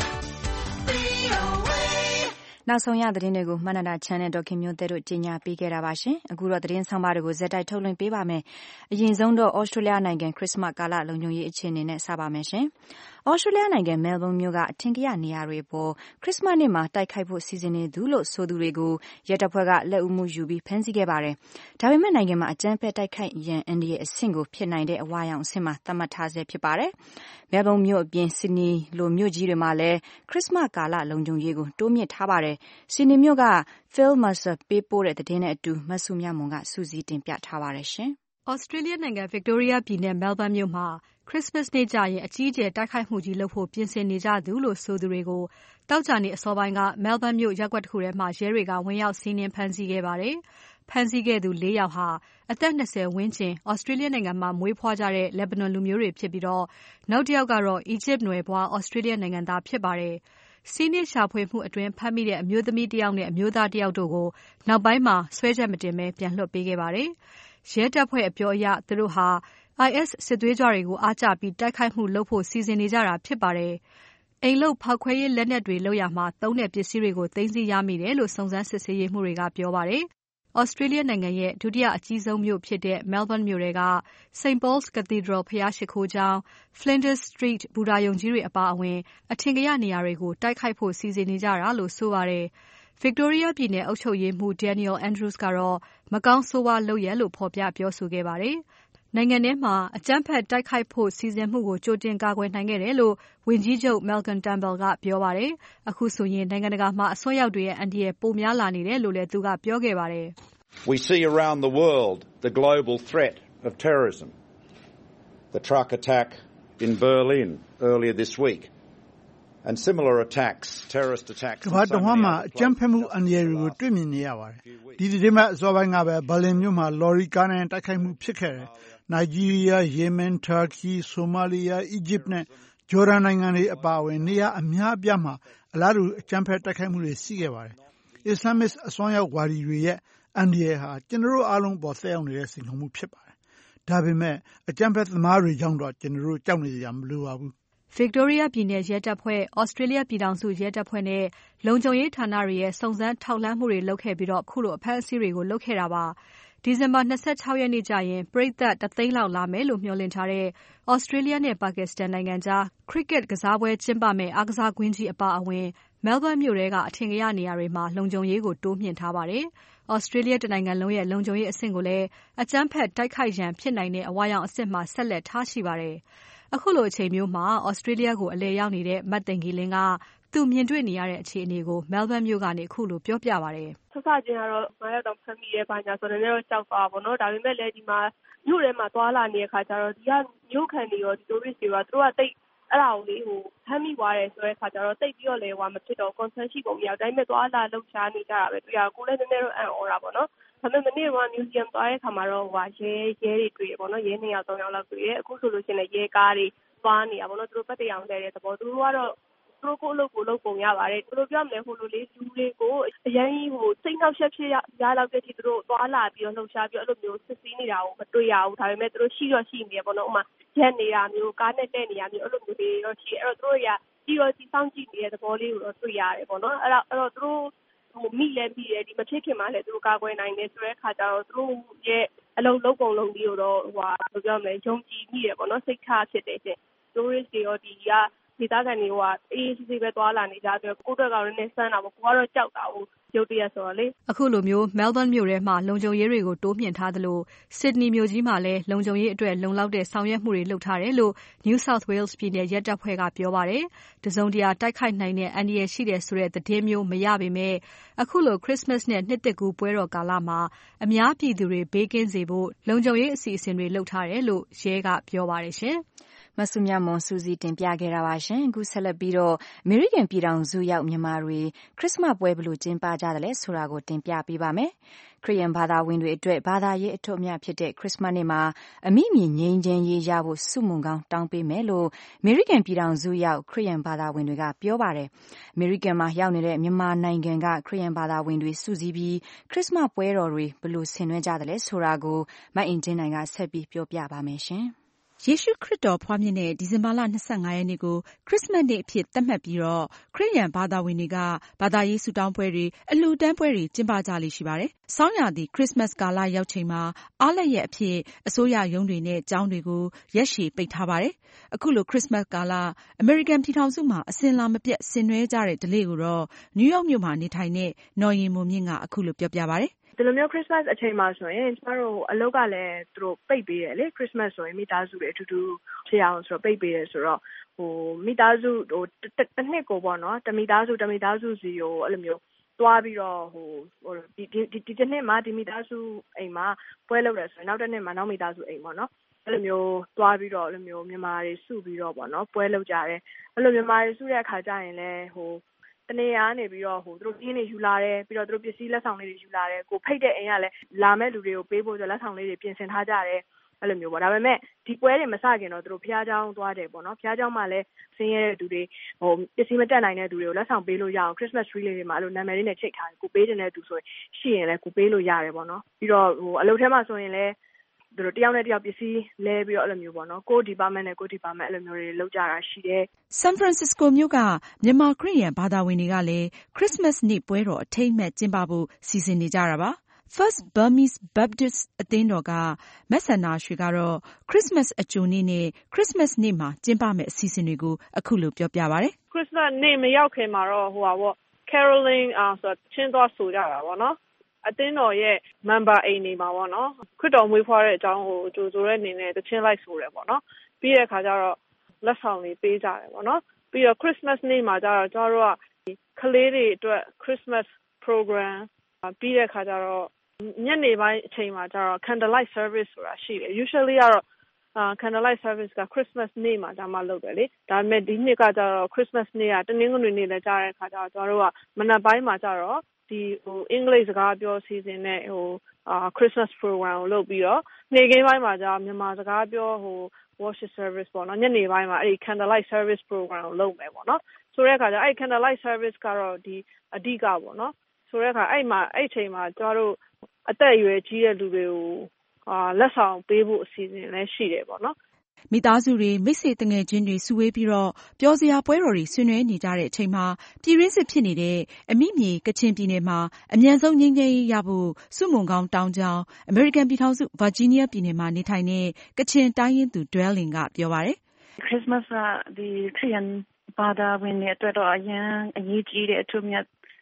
VOA. နောက်ဆုံးရသတင်းတွေကိုမနန္ဒာချမ်းနဲ့ဒေါ်ခင်မျိုးသဲတို့ကြီးညာပေးခဲ့တာပါရှင်။အခုတော့သတင်းဆောင်မတွေကိုဇက်တိုက်ထုတ်လွှင့်ပေးပါမယ်။အရင်ဆုံးတော့ဩစတြေးလျနိုင်ငံခရစ်စမတ်ကာလလုံခြုံရေးအခြေအနေနဲ့စပါမယ်ရှင်။ဩစတြေးလျနိုင်ငံမဲလ်ဘုန်းမြို့ကအထင်ကရနေရာတွေပေါ်ခရစ်စမတ်နေ့မှာတိုက်ခိုက်ဖို့စီစဉ်နေသူလို့ဆိုသူတွေကိုရဲတပ်ဖွဲ့ကလက်ဦးမှုယူပြီးဖမ်းဆီးခဲ့ပါတယ်။ဒါပေမဲ့နိုင်ငံမှာအကြမ်းဖက်တိုက်ခိုက်ရန်အန္တရာယ်အဆင့်ကိုဖြစ်နိုင်တဲ့အဝါရောင်အဆင့်မှာသတ်မှတ်ထားဆဲဖြစ်ပါတယ်။မဲလ်ဘုန်းမြို့အပြင်ဆစ်ဒနီလိုမြို့ကြီးတွေမှာလည်းခရစ်စမတ်ကာလလုံခြုံရေးကိုတိုးမြင့်ထားပါတယ်။ဆစ်ဒနီမြို့က Phil Mercer ပေးပို့တဲ့သတင်းနဲ့အတူမဆုမြတ်မွန်ကစူးစီးတင်ပြထားပါတယ်ရှင်။ဩစတြေးလျနိုင်ငံ Victoria ပြည်နယ် Melbourne မြို့မှာခရစ်စမတ်နေ့ကျရင်အကြီးအကျယ်တိုက်ခိုက်မှုကြီးလုပ်ဖို့ပြင်ဆင်နေကြသူလို့ဆိုသူတွေကိုသောကြာနေ့အစောပိုင်းက Melbourne မြို့ရပ်ကွက်တစ်ခုထဲမှာရဲတွေကဝင်ရောက်စီးနင်းဖမ်းဆီးခဲ့ပါတယ်။ဖမ်းဆီးခဲ့သူ၄ယောက်ဟာအသက်20ဝန်းကျင်ဩစတြေးလျနိုင်ငံမှာမွေးဖွားကြတဲ့လက်ဘနွန်လူမျိုးတွေဖြစ်ပြီးနောက်တစ်ယောက်ကတော့အီဂျစ်နွယ်ဖွားဩစတြေးလျနိုင်ငံသားဖြစ်ပါတယ်။စီးနင်းရှာဖွေမှုအတွင်းဖမ်းမိတဲ့အမျိုးသမီးတစ်ယောက်နဲ့အမျိုးသားတစ်ယောက်တို့ကိုနောက်ပိုင်းမှာဆွဲချက်မတင်ဘဲပြန်လွှတ်ပေးခဲ့ပါတယ်။ရဲတပ်ဖွဲ့အပြောအရသူတို့ဟာ IS စစ်သွေးကြွတွေကိုအားကျပြီးတိုက်ခိုက်မှုလုပ်ဖို့စီစဉ်နေကြတာဖြစ်ပါတယ်။အိမ်လုပ်ဖောက်ခွဲရေးလက်နက်တွေလုပ်ရမှာသုံးတဲ့ပစ္စည်းတွေကိုသိမ်းဆည်းရမိတယ်လို့စုံစမ်းစစ်ဆေးရေးမှူးတွေကပြောပါတယ်။ Australia နိုင်ငံရဲ့ဒုတိယအကြီးဆုံးမြို့ဖြစ်တဲ့ Melbourne မြို့ထဲက St. Paul's Cathedral ဘုရားရှိခိုးကျောင်း၊ Flinders Street ဘူတာရုံကြီးတွေအပါအဝင်အထင်ကရနေရာတွေကိုတိုက်ခိုက်ဖို့စီစဉ်နေကြတာလို့ဆိုပါတယ်။ Victoria ပြည်နယ်အုပ်ချုပ်ရေးမှူး Daniel Andrews ကတော့မကောင်းဆိုးဝါးလုပ်ရပ်လို့ဖော်ပြပြောဆိုခဲ့ပါတယ်။နိုင်ငံထဲမှာအကြမ်းဖက်တိုက်ခိုက်ဖို့စီစဉ်မှုကိုကြိုတင်ကာကွယ်နိုင်ခဲ့တယ်လို့ဝန်ကြီးချုပ် Malcolm Turnbull ကပြောပါတယ်။အခုဆိုရင်နိုင်ငံတကာမှာအစွန်းရောက်တွေရဲ့အန္တရာယ်ပိုများလာနေတယ်လို့လည်းသူကပြောခဲ့ပါတယ်။ We see around the world the global threat of terrorism. The truck attack in Berlin earlier this week and similar attacks, terrorist attacks. ကမ္ဘာတဝန်းမှာအကြမ်းဖက်မှုအန္တရာယ်တွေကိုတွေ့မြင်နေရပါတယ်။ဒီသတင်းမှအစောပိုင်းကပဲဘာလင်မြို့မှာလော်ရီကားနဲ့တိုက်ခိုက်မှုဖြစ်ခဲ့တယ်။ နိုင်ဂျီးရီးယား၊ယီမင်၊တာကီ၊ဆိုမာလီယာ၊အီဂျစ်နဲ့ဂျော်ဒန်နိုင်ငံတွေအပါအဝင်နေရာအများအပြားမှာအလားတူအကြမ်းဖက်တိုက်ခိုက်မှုတွေရှိခဲ့ပါတယ်။ အစ္စလာမစ်အစွန်းရောက်ဝါဒီတွေရဲ့အန္တရာယ်ဟာကျွန်တော်တို့အားလုံးပေါ်သက်ရောက်နေတဲ့စိန်ခေါ်မှုဖြစ်ပါတယ်။ဒါပေမဲ့အကြမ်းဖက်သမားတွေကြောင့်တော့ကျွန်တော်တို့ကြောက်နေကြမလိုပါဘူး။ Victoria ပြည်နယ်ရဲတပ်ဖွဲ့၊Australia ပြည်ထောင်စုရဲတပ်ဖွဲ့နဲ့လုံခြုံရေးဌာနတွေရဲ့စုံစမ်းထောက်လှမ်းမှုတွေလုပ်ခဲ့ပြီးခုလိုအဖမ်းအဆီးတွေကိုလုပ်ခဲ့တာပါ။ဒီဇင်ဘာ26ရက်နေ့ကျရင်ပရိသတ်1သိန်းလောက်လာမယ်လို့မျှော်လင့်ထားတဲ့ Australia နဲ့ Pakistan နိုင်ငံကြား Cricket ကစားပွဲကျင်းပမယ့်အားကစားကွင်းကြီးအပါအဝင် Melbourne မြို့ထဲကအထင်ကရနေရာတွေမှာလုံခြုံရေးကိုတိုးမြှင့်ထားပါတယ်။ Australia တနိုင်ငံလုံးရဲ့လုံခြုံရေးအဆင့်ကိုလည်းအကြမ်းဖက်တိုက်ခိုက်ရန်ဖြစ်နိုင်တဲ့အဝါရောင်အဆင့်မှာဆက်လက်ထားရှိပါတယ်။အခုလိုအချိန်မျိုးမှာဩစတြေးလျကိုအလည်ရောက်နေတဲ့မတ်သိင်္ဂီလင်းကသူမြင်တွေ့နေရတဲ့အခြေအနေကိုမဲလ်ဘန်မြို့ကနေအခုလိုပြောပြပါတယ်။ဆက်ချင်းကတော့9ရက်တောင်ဖမ်းမိရဲ့ဘာညာဆိုတော့လည်းတော့ကြောက်သွားပါဘောနော်။ဒါပေမဲ့လည်းဒီမှာမြို့ထဲမှာသွားလာနေတဲ့ခါကျတော့ဒီကမြို့ခံတွေရောဒီ tourist တွေရောသူတို့ကတိတ်အဲ့ဒါကိုလေဖမ်းမိသွားတယ်ဆိုတဲ့ခါကျတော့တိတ်ပြီးတော့လည်းမဖြစ်တော့ concern ရှိပုံမရဘူး။ဒါပေမဲ့သွားလာလှုပ်ရှားနေကြတာပဲတွေ့ရကိုလည်းနည်းနည်းတော့အံ့ဩတာပေါ့နော်။ဒါပေမဲ့မနေ့က museum သွားတဲ့ခါမှာတော့ရဲတွေတွေ့ရပေါ့နော်။ရဲ2ယောက်3ယောက်လောက်တွေ့ရအခုဆိုလို့ရှိရင်လည်းရဲကားတွေသွားနေတာပေါ့နော်။သူတို့ပတ်တရားအောင်တဲ့သဘောသူတို့ကတော့သူတို့ကိုအလုပ်ကိုလုပ်ပုံရပါတယ်။ဘယ်လိုပြောမလဲဟိုလိုလေးလူတွေကိုအရင်စိတ်နှောက်ယှက်ဖြစ်ရလောက်တဲ့အထိသူတို့သွားလာပြီးတော့လှုပ်ရှားပြီးအဲ့လိုမျိုးစစ်ဆေးနေတာကိုမတွေ့ရဘူး။ဒါပေမဲ့သူတို့ရှိနေရပေါ့နော်။ဥပမာရက်နေတာမျိုးကားနဲ့တက်နေရမျိုးအဲ့လိုမျိုးတွေတော့ရှိအဲ့တော့သူတို့တွေကကြီးစောင့်ကြည့်နေတဲ့သဘောလေးကိုတော့တွေ့ရတယ်ပေါ့နော်။အဲ့တော့သူတို့မိလဲပြီးတယ်ဒီမဖြစ်ခင်မှာလည်းသူတို့ကာကွယ်နိုင်တယ်ဆိုတဲ့ခါကျတော့သူတို့ရဲ့အလုံးလုံးပုံလုံးကြီးကိုတော့ဘယ်လိုပြောမလဲယုံကြည်မိတယ်ပေါ့နော်စိတ်ချဖြစ်တယ်ရှင်။ tourist တွေရောဒီကဒေသခံတွေကအေးစစ်ပဲသွားလာနေကြတဲ့ကိုယ့်အတွက်ကလည်းနည်းဆန်းတာပေါ့ကိုကတော့ကြောက်တာကိုရုပ်တရက်ဆိုတော့လေအခုလိုမျိုးမဲလ်ဘန်မြို့ထဲမှာလုံခြုံရေးတွေကိုတိုးမြှင့်ထားသလိုစစ်ဒနီမြို့ကြီးမှာလည်းလုံခြုံရေးအတွက်လုံလောက်တဲ့ဆောင်ရွက်မှုတွေလုပ်ထားတယ်လို့ New South Wales ပြည်နယ်ရဲတပ်ဖွဲ့ကပြောပါတယ်။တစုံတရာတိုက်ခိုက်နိုင်တဲ့အန္တရာယ်ရှိတယ်ဆိုတဲ့သတင်းမျိုးမရပေမဲ့အခုလို Christmas နဲ့နှစ်သစ်ကူးပွဲတော်ကာလမှာအများပြည်သူတွေဘေးကင်းစေဖို့လုံခြုံရေးအစီအစဉ်တွေလုပ်ထားတယ်လို့ရဲကပြောပါတယ်ရှင်။မဆုမြမွန်စူစီတင်ပြခဲ့တာပါရှင်အခုဆက်လက်ပြီးတော့အမေရိကန်ပြည်ထောင်စုရောက်မြန်မာတွေခရစ်စမတ်ပွဲဘယ်လိုကျင်းပကြသလဲဆိုတာကိုတင်ပြပေးပါမယ်ခရစ်ယာန်ဘာသာဝင်တွေအတွက်ဘာသာရေးအထွတ်အမြတ်ဖြစ်တဲ့ခရစ်စမတ်နေ့မှာအမိမြေငြိမ်းချမ်းရေးရဖို့ဆုမွန်ကောင်းတောင်းပေးမယ်လို့အမေရိကန်ပြည်ထောင်စုရောက်ခရစ်ယာန်ဘာသာဝင်တွေကပြောပါတယ်အမေရိကန်မှာရောက်နေတဲ့မြန်မာနိုင်ငံကခရစ်ယာန်ဘာသာဝင်တွေစုစည်းပြီးခရစ်စမတ်ပွဲတော်တွေဘယ်လိုဆင်နွှဲကြသလဲဆိုတာကိုမအင်ဂျင်နိုင်ကဆက်ပြီးပြောပြပါမယ်ရှင်ယေရှုခရစ်တော်ဖွားမြင်တဲ့ဒီဇင်ဘာလ25ရက်နေ့ကိုခရစ်စမတ်နေ့အဖြစ်သတ်မှတ်ပြီးတော့ခရစ်ယာန်ဘာသာဝင်တွေကဘာသာရေးဆုတောင်းပွဲတွေအလှူဒန်းပွဲတွေကျင်းပကြလေ့ရှိပါတယ်။ဆောင်းရာသီခရစ်စမတ်ကာလရောက်ချိန်မှာအားလပ်ရက်အဖြစ်အစိုးရရုံးတွေနဲ့ကျောင်းတွေကိုရက်ရှည်ပိတ်ထားပါတယ်။အခုလိုခရစ်စမတ်ကာလအမေရိကန်ပြည်ထောင်စုမှာအစဉ်အလာမပြတ်ဆင်နွှဲကြတဲ့ဓလေ့ကိုတော့နယူးယောက်မြို့မှာနေထိုင်တဲ့နော်ရင်မိုမြင့်ကအခုလိုပြောပြပါတယ်ဒီလိုမျိုး Christmas အချိန်မှာဆိုရင်ကျမတို့အလုပ်ကလည်းသူတို့ပိတ်ပေးတယ်လေ Christmas ဆိုရင်မိသားစုတွေအတူတူဖြစ်အောင်ဆိုတော့ပိတ်ပေးတယ်ဆိုတော့မိသားစုတစ်နှစ်ကိုပေါ့နော်တမိသားစုစီကိုအဲ့လိုမျိုးတွားပြီးတော့ဒီတစ်နှစ်မှာဒီမိသားစုအိမ်မှာပွဲလုပ်တယ်ဆိုရင်နောက်တစ်နှစ်မှာနောက်မိသားစုအိမ်ပေါ့နော်အဲ့လိုမျိုးတွားပြီးတော့အဲ့လိုမျိုးမြန်မာတွေစုပြီးတော့ပေါ့နော်ပွဲလုပ်ကြတယ်အဲ့လိုမြန်မာတွေစုတဲ့အခါကျရင်လည်းတနေရာနေပြီးတော့သူတို့ပြင်းနေယူလာတယ်ပြီးတော့သူတို့ပစ္စည်းလက်ဆောင်လေးတွေယူလာတယ်ကိုဖိတ်တဲ့အိမ်ကလည်းလာမဲ့လူတွေကိုပေးဖို့ဆိုလက်ဆောင်လေးတွေပြင်ဆင်ထားကြတယ်အဲ့လိုမျိုးပေါ့ဒါပေမဲ့ဒီပွဲတွေမစခင်တော့သူတို့ဖျားเจ้าသွားတယ်ပေါ့နော်ဖျားเจ้าမှာလည်းဆင်းရဲတဲ့သူတွေပစ္စည်းမတက်နိုင်တဲ့သူတွေကိုလက်ဆောင်ပေးလို့ရအောင် Christmas tree လေးတွေမှာအဲ့လိုနာမည်လေးနဲ့ချိတ်ထားတယ်ကိုပေးတဲ့သူဆိုရင်ရှိရင်လည်းကိုပေးလို့ရတယ်ပေါ့နော်ပြီးတော့အလုပ်ထဲမှာဆိုရင်လည်းသူတို့တယောက်နဲ့တယောက်ပစ္စည်းလဲပြီးတော့အဲ့လိုမျိုးပေါ့နော်ကို department နဲ့ကို department အဲ့လိုမျိုးတွေလောက်ကြတာရှိတယ်။ San Francisco မြို့ကမြန်မာခရစ်ယာန်ဘာသာဝင်တွေကလည်း Christmas နေ့ပွဲတော်အထိမ်းအမှတ်ကျင်းပဖို့စီစဉ်နေကြတာပါ။ First Burmese Baptist အသင်းတော်ကမက်ဆန္ဒာရွှေကတော့ Christmas အကြိုနေ့နဲ့ Christmas နေ့မှာကျင်းပမယ့်အစီအစဉ်တွေကိုအခုလိုပြောပြပါတယ်။ Christmas နေ့မရောက်ခင်မှာတော့Caroling ဆိုချင်းသွားဆိုကြတာပေါ့နော်အသင်းတော်ရဲ့ member အိမ်နေမှာပေါ့နော်ခရစ်တော်မွေးဖွားတဲ့အကြောင်းကိုကြိုဆိုတဲ့အနေနဲ့တခြင်းလိုက်ဆိုတယ်ပေါ့နော်ပြီးတဲ့အခါကျတော့လက်ဆောင်တွေပေးကြတယ်ပေါ့နော်ပြီးတော့ Christmas နေ့မှာကျတော့ကျတို့ကကလေးတွေအတွက် Christmas program ပြီးတဲ့အခါကျတော့ညနေပိုင်းအချိန်မှာကျတော့ candlelight service ဆိုတာရှိတယ် usually ကတော့candlelight service က Christmas နေ့မှာဒါမှလုပ်တယ်လေဒါပေမဲ့ဒီနှစ်ကကျတော့ Christmas နေ့ကတနင်္ဂနွေနေ့လည်းကြားတဲ့အခါကျတော့ကျတို့ကမနက်ပိုင်းမှာကျတော့ဒီအင်္ဂလိပ်စကားပြောစီစဉ်တဲ့Christmas program ကိုလုပ်ပြီးတော့နေ့ခင်းပိုင်းမှာကျမြန်မာစကားပြောworship service ပေါ့နော်ညနေပိုင်းမှာအဲ့ဒီ candlelight service program ကိုလုပ်မယ်ပေါ့နော်ဆိုတဲ့အခါကျအဲ့ candlelight service ကတော့ဒီအဓိကပေါ့နော်ဆိုတဲ့အခါအဲ့ချိန်မှာကျတို့အသက်အရွယ်ကြီးတဲ့လူတွေကိုလက်ဆောင်ပေးဖို့အစီအစဉ်လည်းရှိတယ်ပေါ့နော်မိသားစုတွေမိတ်ဆွေတငယ်ချင်းတွေစုဝေးပြီးတော့ပျော်စရာပွဲတော်တွေဆွေးနွေးနေကြတဲ့အချိန်မှာပြည်တွင်းစစ်ဖြစ်နေတဲ့အမိမြေကချင်ပြည်နယ်မှာအမြန်ဆုံးငြိမ်းချမ်းရေးရဖို့ဆုမွန်ကောင်းတောင်းကြောင်းအမေရိကန်ပြည်ထောင်စုဗာဂျီးနီးယားပြည်နယ်မှာနေထိုင်တဲ့ကချင်တိုင်းရင်းသူဒွဲလင်ကပြောပါတယ်။ Christmas ကဒီခရစ်ယာန်ဘာသာဝင်တွေအတွက်တော့အရင်အရေးကြီးတဲ့အထူးမြတ်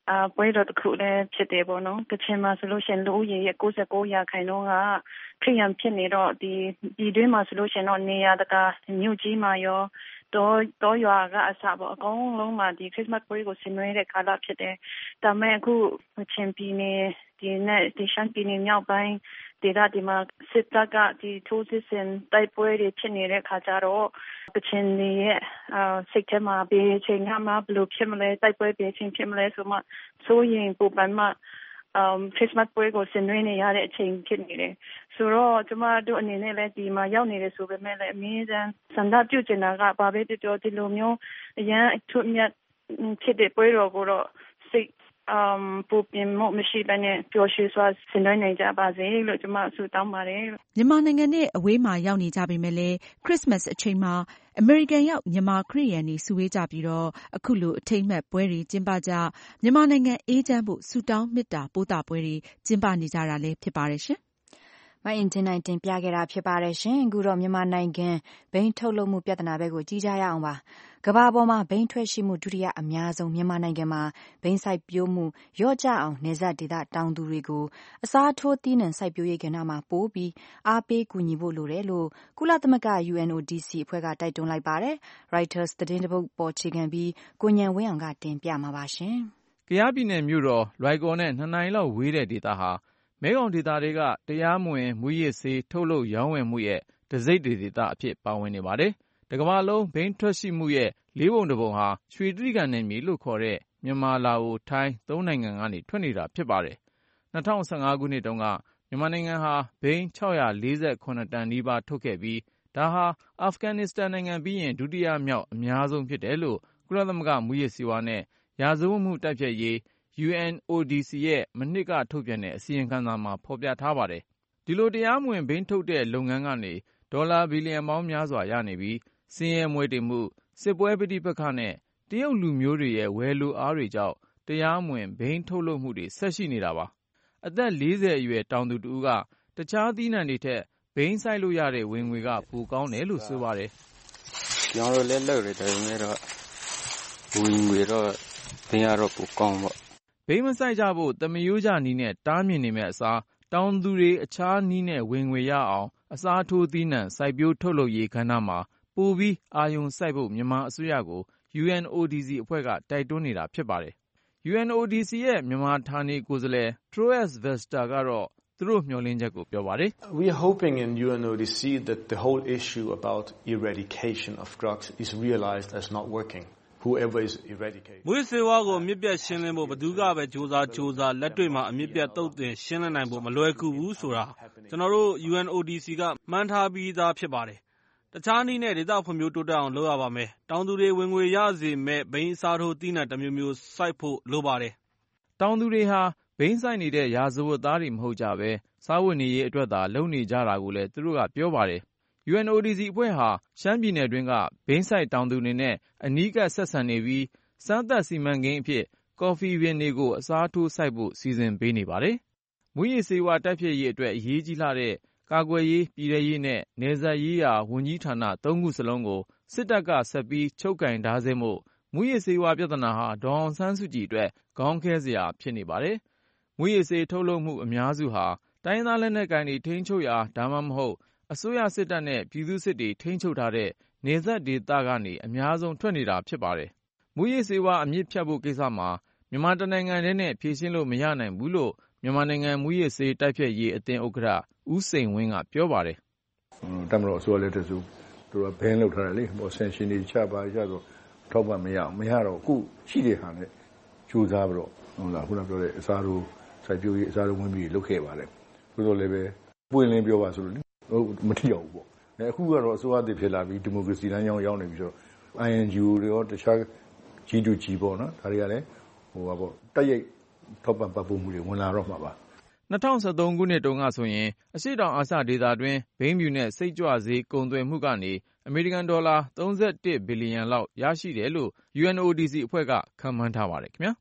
ပွဲတော်တစ်ခုလည်းဖြစ်တယ်ပေါ့နော်ကချင်မှာဆိုလို့ရှိရင်လူဦးရေရဲ့99%ကခရစ်ယာန်ဖြစ်နေတော့ဒီတွင်းမှာဆိုလို့ရှိရင်တော့နေရာတကာမြို့ကြီးမှာရောတော့ရွာကအစပေါ့အကုန်လုံးမှာဒီခရစ်မတ်ပွဲကိုဆင်နွှဲတဲ့ကာလဖြစ်တယ်ဒါပေမဲ့အခုကချင်ပြည်နယ်ဒီရှမ်းပြည်နယ်မြောက်ပိုင်းဒေသဒီမှာစစ်တပ်ကဒီထိုးစစ်ဆင်တိုက်ပွဲတွေဖြစ်နေတဲ့ခါကျတော့ကချင်တွေရဲ့စိတ်ထဲမှာဘယ်ချိန်မှဘလို့ဖြစ်မလဲတိုက်ပွဲဘယ်ချိန်ဖြစ်မလဲဆိုမှစိုးရင်ပူပန်မှခရစ်မတ်ပွဲကိုဆင်နွှဲနေရတဲ့အချိန်ဖြစ်နေတယ်ဆိုတော့ကျမတို့အနေနဲ့လည်းဒီမှာရောက်နေတယ်ဆိုပေမဲ့လည်းအမြဲတမ်းစံတပြုကျင်တာကဘာပဲပြောဒီလိုမျိုးအရန်အထွတ်မြတ်ဖြစ်တဲ့ပွဲတော်ကိုတော့စိတ်ပူပင်မှုမရှိဘဲနဲ့ပျော်ရွှင်စွာဆင်နွှဲနိုင်ကြပါစေလို့ကျမဆုတောင်းပါတယ်မြန်မာနိုင်ငံနဲ့အဝေးမှာရောက်နေကြပေမဲ့လည်းခရစ်မတ်အချိန်မှာအမေရိကန်ရောက်မြန်မာခရစ်ယာန်တွေစုဝေးကြပြီးတော့အခုလိုအထိမ်းအမှတ်ပွဲတွေကျင်းပကြမြန်မာနိုင်ငံအေးချမ်းဖို့ဆုတောင်းမေတ္တာပို့သပွဲတွေကျင်းပနေကြတာလည်းဖြစ်ပါတယ်ရှင်မအင်ဂျင်နိုင်တင်ပြခဲ့တာဖြစ်ပါတယ်ရှင်အခုတော့မြန်မာနိုင်ငံဘိန်းထုတ်လုပ်မှုပြဿနာဘက်ကိုကြည့်ကြရအောင်ပါကမ္ဘာပေါ်မှာဘိန်းထွက်ရှိမှုဒုတိယအများဆုံးမြန်မာနိုင်ငံမှာဘိန်းစိုက်ပျိုးမှုလျော့ကျအောင်နယ်စပ်ဒေသတောင်သူတွေကိုအစားထိုးသီးနှံစိုက်ပျိုးရေးကဏ္ဍမှာပိုပြီးအားပေးကူညီဖို့လိုတယ်လို့ကုလသမဂ္ဂ UNODC အဖွဲ့ကတိုက်တွန်းလိုက်ပါတယ် Reuters သတင်းတစ်ပုဒ်ပေါ်အခြေခံပြီးကိုဉာဏ်ဝင်းအောင်ကတင်ပြမှာပါရှင်ကယားပြည်နယ်မြို့တော်လွိုင်ကော်နဲ့2နာရီလောက်ဝေးတဲ့ဒေသဟာမဲခေါင်ဒေသတွေကတရားမဝင်မူရစ်ဆေးထုတ်လုပ်ရောင်းဝယ်မှုရဲ့တစိမ့်ဒေသအဖြစ်ပါဝင်နေပါတယ်။တကမ္ဘာလုံးဘိန်းထွက်ရှိမှုရဲ့4ပုံ1ပုံဟာရွှေတြိဂံနယ်မြေလို့ခေါ်တဲ့မြန်မာလာအိုထိုင်း3နိုင်ငံကနေထွက်နေတာဖြစ်ပါတယ်။2015ခုနှစ်တုန်းကမြန်မာနိုင်ငံဟာဘိန်း648တန်နီးပါးထုတ်ခဲ့ပြီးဒါဟာအာဖဂန်နစ္စတန်နိုင်ငံပြီးရင်ဒုတိယမြောက်အများဆုံးဖြစ်တယ်လို့ကုလသမဂ္ဂမူရစ်ဆေးဝါးနဲ့ရာဇဝတ်မှုတိုက်ဖျက်ရေးUNODC ရဲ့မနှစ်ကထုတ်ပြန်တဲ့အစီရင်ခံစာမှာဖော်ပြထားပါတယ်။ဒီလိုတရားမဝင်ဘိန်းထုတ်တဲ့လုပ်ငန်းကနေဒေါ်လာဘီလီယံပေါင်းများစွာရနေပြီးဆင်းရဲမွဲတေမှုစစ်ပွဲပဋိပက္ခနဲ့တရုတ်လူမျိုးတွေရဲ့ဝယ်လိုအားတွေကြောင့်တရားမဝင်ဘိန်းထုတ်လုပ်မှုတွေဆက်ရှိနေတာပါ။အသက်40အရွယ်တောင်သူတူကတခြားသီးနှံတွေထက်ဘိန်းစိုက်လို့ရတဲ့ဝင်ငွေကပိုကောင်းတယ်လို့ဆိုပါတယ်။ကျွန်တော်လည်းလုပ်တယ်ဒါပေမဲ့တော့ဝင်ငွေတော့ဘိန်းကတော့ပိုကောင်းပေါ့ဘိန်းမစိုက်ကြဖို့သမယိုးကြနီးနဲ့တားမြစ်နေမဲ့အစားတောင်သူတွေအခြားနီးနဲ့ဝင်ငွေရအောင်အစားထိုးသီးနှံစိုက်ပျိုးထုတ်လုပ်ရေးကဏ္ဍမှာပိုပြီးအာရုံစိုက်ဖို့မြန်မာအစိုးရကို UNODC အဖွဲ့ကတိုက်တွန်းနေတာဖြစ်ပါတယ်။ UNODC ရဲ့မြန်မာဌာနေကိုယ်စားလှယ် Troas Vesta ကတော့သူတို့မျှော်လင့်ချက်ကိုပြောပါတယ် We are hoping in UNODC that the whole issue about eradication of drugs is realized as not working.Whoever is eradicated မွေးစေဝါကိုအမြစ်ပြတ်ရှင်းလင်းဖို့ဘယ်သူကပဲစူးစမ်းလက်တွေ့မှာအမြစ်ပြတ်တုတ်တင်ရှင်းလင်းနိုင်ဖို့မလွယ်ကူဘူးဆိုတာကျွန်တော်တို့ UNODC ကမှန်းထားပြီးသားဖြစ်ပါတယ်တခြားနည်းနဲ့ဒေသဖွံ့ဖြိုးတိုးတက်အောင်လုပ်ရပါမယ်တောင်သူတွေဝင်ငွေရစေမဲ့ဘိန်းစားထိုးသီးနှံတစ်မျိုးမျိုးစိုက်ဖို့လိုပါတယ်တောင်သူတွေဟာဘိန်းစိုက်နေတဲ့ရာဇဝတ်သားတွေမဟုတ်ကြပဲစားဝတ်နေရေးအတွက်သာလုပ်နေကြတာကိုလည်းသူတို့ကပြောပါတယ်UNODC အဖွဲ့ဟာရှမ်းပြည်နယ်တွင်းကဘိန်းစိုက်တောင်သူတွေနဲ့အနီးကပ်ဆက်ဆံနေပြီးစမ်းသပ်စီမံကိန်းအဖြစ်ကော်ဖီပင်တွေကိုအစားထိုးစိုက်ဖို့စီစဉ်ပေးနေပါတယ်။မူးယစ်ဆေးဝါးတိုက်ဖျက်ရေးအတွက်အရေးကြီးလာတဲ့ကာကွယ်ရေးပြည်ထရေးနဲ့နယ်စပ်ရေးရာဝန်ကြီးဌာန3ခုစလုံးကိုစစ်တပ်ကဆက်ပြီးချုပ်ကင်ထားစေမို့မူးယစ်ဆေးဝါးပြဿနာဟာဒေါ်အောင်ဆန်းစုကြည်အတွက်ခေါင်းခဲစရာဖြစ်နေပါတယ်။မူးယစ်ဆေးထုတ်လုပ်မှုအများစုဟာတိုင်းသားလက်နက်ကိုင်တွေထိန်းချုပ်ရာဒါမှမဟုတ်အစိုးရစစ်တပ်နဲ့ပြည်သူ့စစ်တွေထိန်းချုပ်ထားတဲ့နယ်စပ်ဒေသကနေအများဆုံးထွက်နေတာဖြစ်ပါတယ်။မူးယစ်ဆေးဝါးအမြစ်ဖြတ်ဖို့ကိစ္စမှာမြန်မာတနိုင်ငံတည်းနဲ့ဖြေရှင်းလို့မရနိုင်ဘူးလို့မြန်မာနိုင်ငံမူးယစ်ဆေးတိုက်ဖျက်ရေးအသင်းဥက္ကဋ္ဌဦးစိန်ဝင်းကပြောပါတယ်။တမတော်အစိုးရလက်ထက်ဆိုသူကဘင်းလောက်ထားတယ်လေ။ဆန်ရှင်တွေချပါကြတော့ထောက်ပံ့မရတော့အခုရှိတဲ့ဟာနဲ့ကြိုးစားပြီးတော့ဟုတ်လားခုနပြောတဲ့အစားတို့စိုက်ပျိုးရေးအစားတို့ဝင်ပြီးလုပ်ခဲ့ပါတယ်။ဆိုတော့လည်းပဲပွင့်လင်းပြောပါဆိုလို့မထီအောင်ပေါ့။အခုကတော့အစိုးရအသစ်ဖြစ်လာပြီးဒီမိုကရေစီလမ်းကြောင်းရောက်နေပြီးတော့ INGO တွေရောတခြား G2G ပေါ့နော်ဒါတွေကလည်းပေါ့တိုက်ရိုက်ထောက်ပံ့ပတ်ဖို့မှုတွေဝင်လာတော့မှာပါ 2013ခုနှစ်တုန်းကဆိုရင်အရှေ့တောင်အာရှဒေသတွင်းဘိန်းဖြူနဲ့စိတ်ကြွဆေးကုန်သွယ်မှုကနေအမေရိကန်ဒေါ်လာ31ဘီလီယံလောက်ရရှိတယ်လို့ UNODC အဖွဲ့ကခန့်မှန်းထားပါတယ်ခင်ဗျာ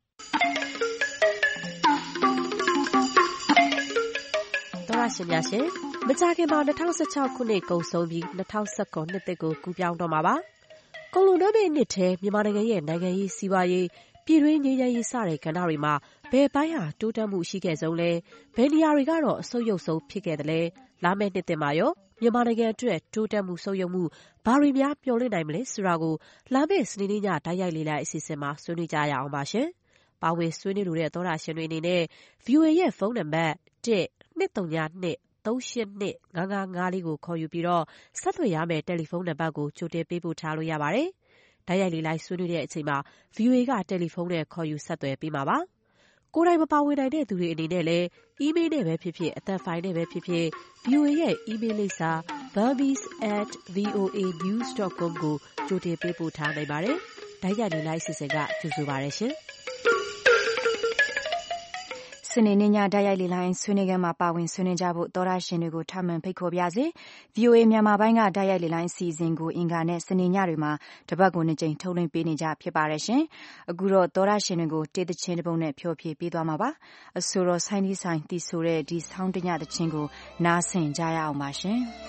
တော်ရရှိများရှင်မကြာခင်မှာ2016ခုနှစ်ကုန်ဆုံးပြီး2019နှစ်သစ်ကိုကူးပြောင်းတော့မှာပါကုန်လုံနှုန်းနှစ်ထဲမြန်မာနိုင်ငံရဲ့နိုင်ငံရေးစီးပွားရေးပြည်တွင်းငြိမ်းချမ်းရေးစတဲ့ကဏ္ဍတွေမှာဘယ်ပိုင်းဟာတိုးတက်မှုရှိခဲ့ဆုံးလဲဘယ်နေရာတွေကတော့အဆုတ်ယုတ်ဆုံးဖြစ်ခဲ့တယ်လဲလာမယ့်နှစ်သစ်မှာရောမြန်မာနိုင်ငံအတွက်တိုးတက်မှုဆုတ်ယုတ်မှုဘာတွေများမျှော်လင့်နိုင်မလဲဆိုတာကိုလာမယ့်စနေနေ့ညတိုက်ရိုက်လေ့လာအစီအစဉ်မှာဆွေးနွေးကြရအောင်ပါရှင်။ပါဝင်ဆွေးနွေးလိုတဲ့သောတာရှင်တွေအနေနဲ့ VOA ရဲ့ဖုန်းနံပါတ် 1-232-382-5554 ကိုခေါ်ယူပြီးတော့ဆက်သွယ်ရမယ့်တယ်လီဖုန်းနံပါတ်ကိုကြိုတင်ပေးပို့ထားလို့ရပါတယ်။တိုက်ရိုက်လေ့လာဆွေးနွေးတဲ့အချိန်မှာ VOA ကတယ်လီဖုန်းနဲ့ခေါ်ယူဆက်သွယ်ပေးမှာပါ။ကိုယ်တိုင်မပါဝင်နိုင်တဲ့သူတွေအနေနဲ့လည်းအီးမေးလ်နဲ့ပဲဖြစ်ဖြစ်အသံဖိုင်နဲ့ပဲဖြစ်ဖြစ် VOA ရဲ့အီးမေးလ်လိပ်စာ burmese@voanews.com ကိုကြိုတင်ပေးပို့ထားနိုင်ပါတယ်။တိုက်ရိုက်လေ့လာအစီအစဉ်ကကြိုဆိုပါရရှင်။စနေနေ့ညတိုက်ရိုက်လေလိုင်းဆွေးနွေးခန်းမှာပါဝင်ဆွေးနွေးကြဖို့သောရရှင်တွေကိုထပ်မံဖိတ်ခေါ်ပါရစေ။ VOA မြန်မာပိုင်းကတိုက်ရိုက်လေလိုင်းအစီအစဉ်ကိုအင်္ဂါနဲ့စနေညတွေမှာတပတ်ကို2ကြိမ်ထုတ်လွှင့်ပေးနေကြဖြစ်ပါတယ်ရှင်။အခုတော့သောရရှင်တွေကိုတေးသချင်းတစ်ပုဒ်နဲ့ဖျော်ဖြေပေးသွားမှာပါ။အဆိုတော်ဆိုင်းဒီဆိုင်တီးဆိုတဲ့ဒီဆောင်းတညသချင်းကိုနားဆင်ကြရအောင်ပါရှင်။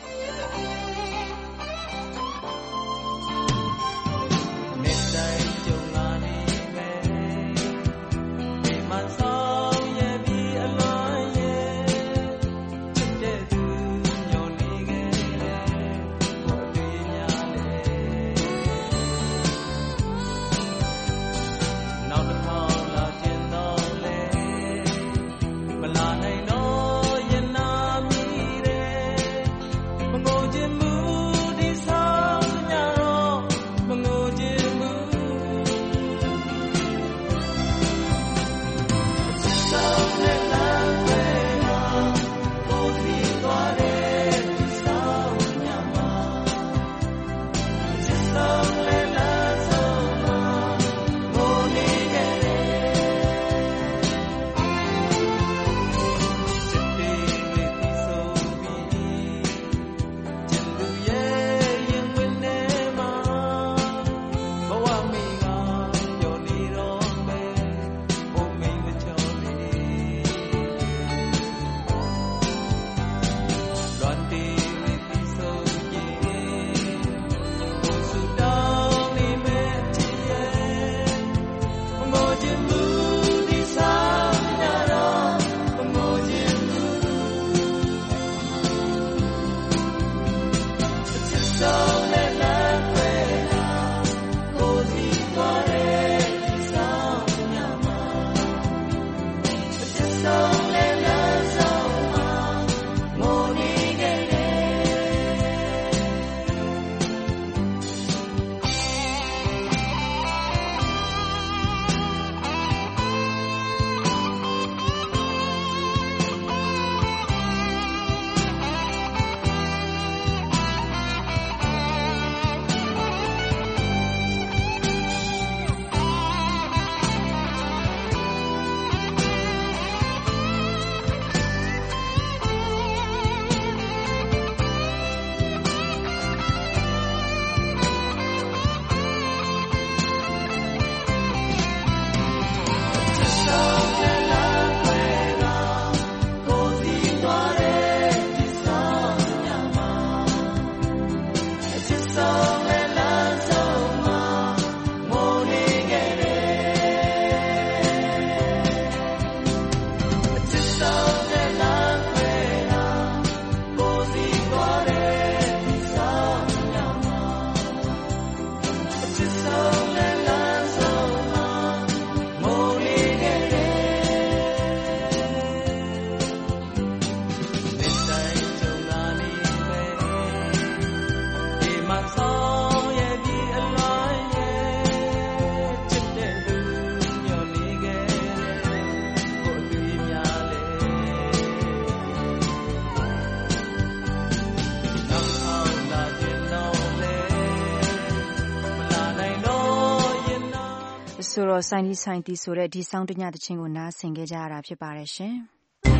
ဆိုတော့ဆိုင်းဒီဆိုင်တီဆိုတဲ့ဒီဆောင်းတညသချင်းကိုနားဆင်ခဲ့ကြရတာဖြစ်ပါတယ်ရှင်။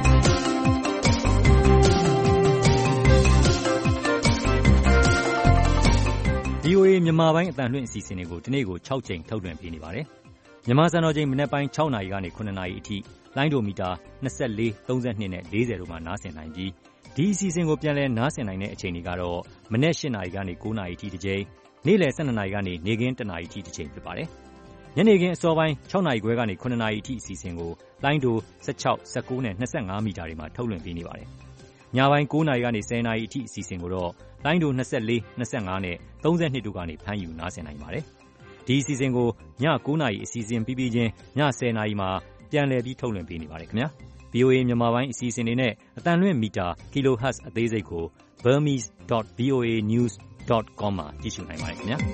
VOA မြန်မာပိုင်းအသံလွှင့်အစီအစဉ်တွေကိုဒီနေ့ကို6ကြိမ်ထုတ်လွှင့်ပေးနေပါတယ်။မြန်မာစံတော်ချိန်မနက်ပိုင်း6နာရီကနေ9နာရီအထိလိုင်းဒိုမီတာ24 32နဲ့40တို့မှာနားဆင်နိုင်ပြီးဒီအစီအစဉ်ကိုပြန်လည်နားဆင်နိုင်တဲ့အချိန်တွေကတော့မနက်8နာရီကနေ9နာရီအထိတစ်ကြိမ်နေ့လယ်12နာရီကနေနေ့ခင်း1နာရီအထိတစ်ကြိမ်ဖြစ်ပါတယ်။ညနေခင်းအစောပိုင်း6နာရီခွဲကနေ9နာရီအထိအစီအစဉ်ကိုလိုင်းတို16, 19နဲ့25မီတာတွေမှာထုတ်လွှင့်ပေးနေပါတယ်။ညပိုင်း9နာရီကနေ10နာရီအထိအစီအစဉ်ကိုတော့လိုင်းတို24, 25နဲ့32တို့ကနေဖမ်းယူနားဆင်နိုင်ပါတယ်။ဒီအစီအစဉ်ကိုည9နာရီအစီအစဉ်ပြီးပြီးချင်းည10နာရီမှာပြန်လည်ပြီးထုတ်လွှင့်ပေးနေပါတယ်ခင်ဗျာ။ VOA မြန်မာပိုင်းအစီအစဉ်တွေနဲ့အတန်လွင့်မီတာ kilohertz အသေးစိတ်ကို burmese.voanews.com မှာကြည့်ရှုနိုင်ပါတယ်ခင်ဗျာ။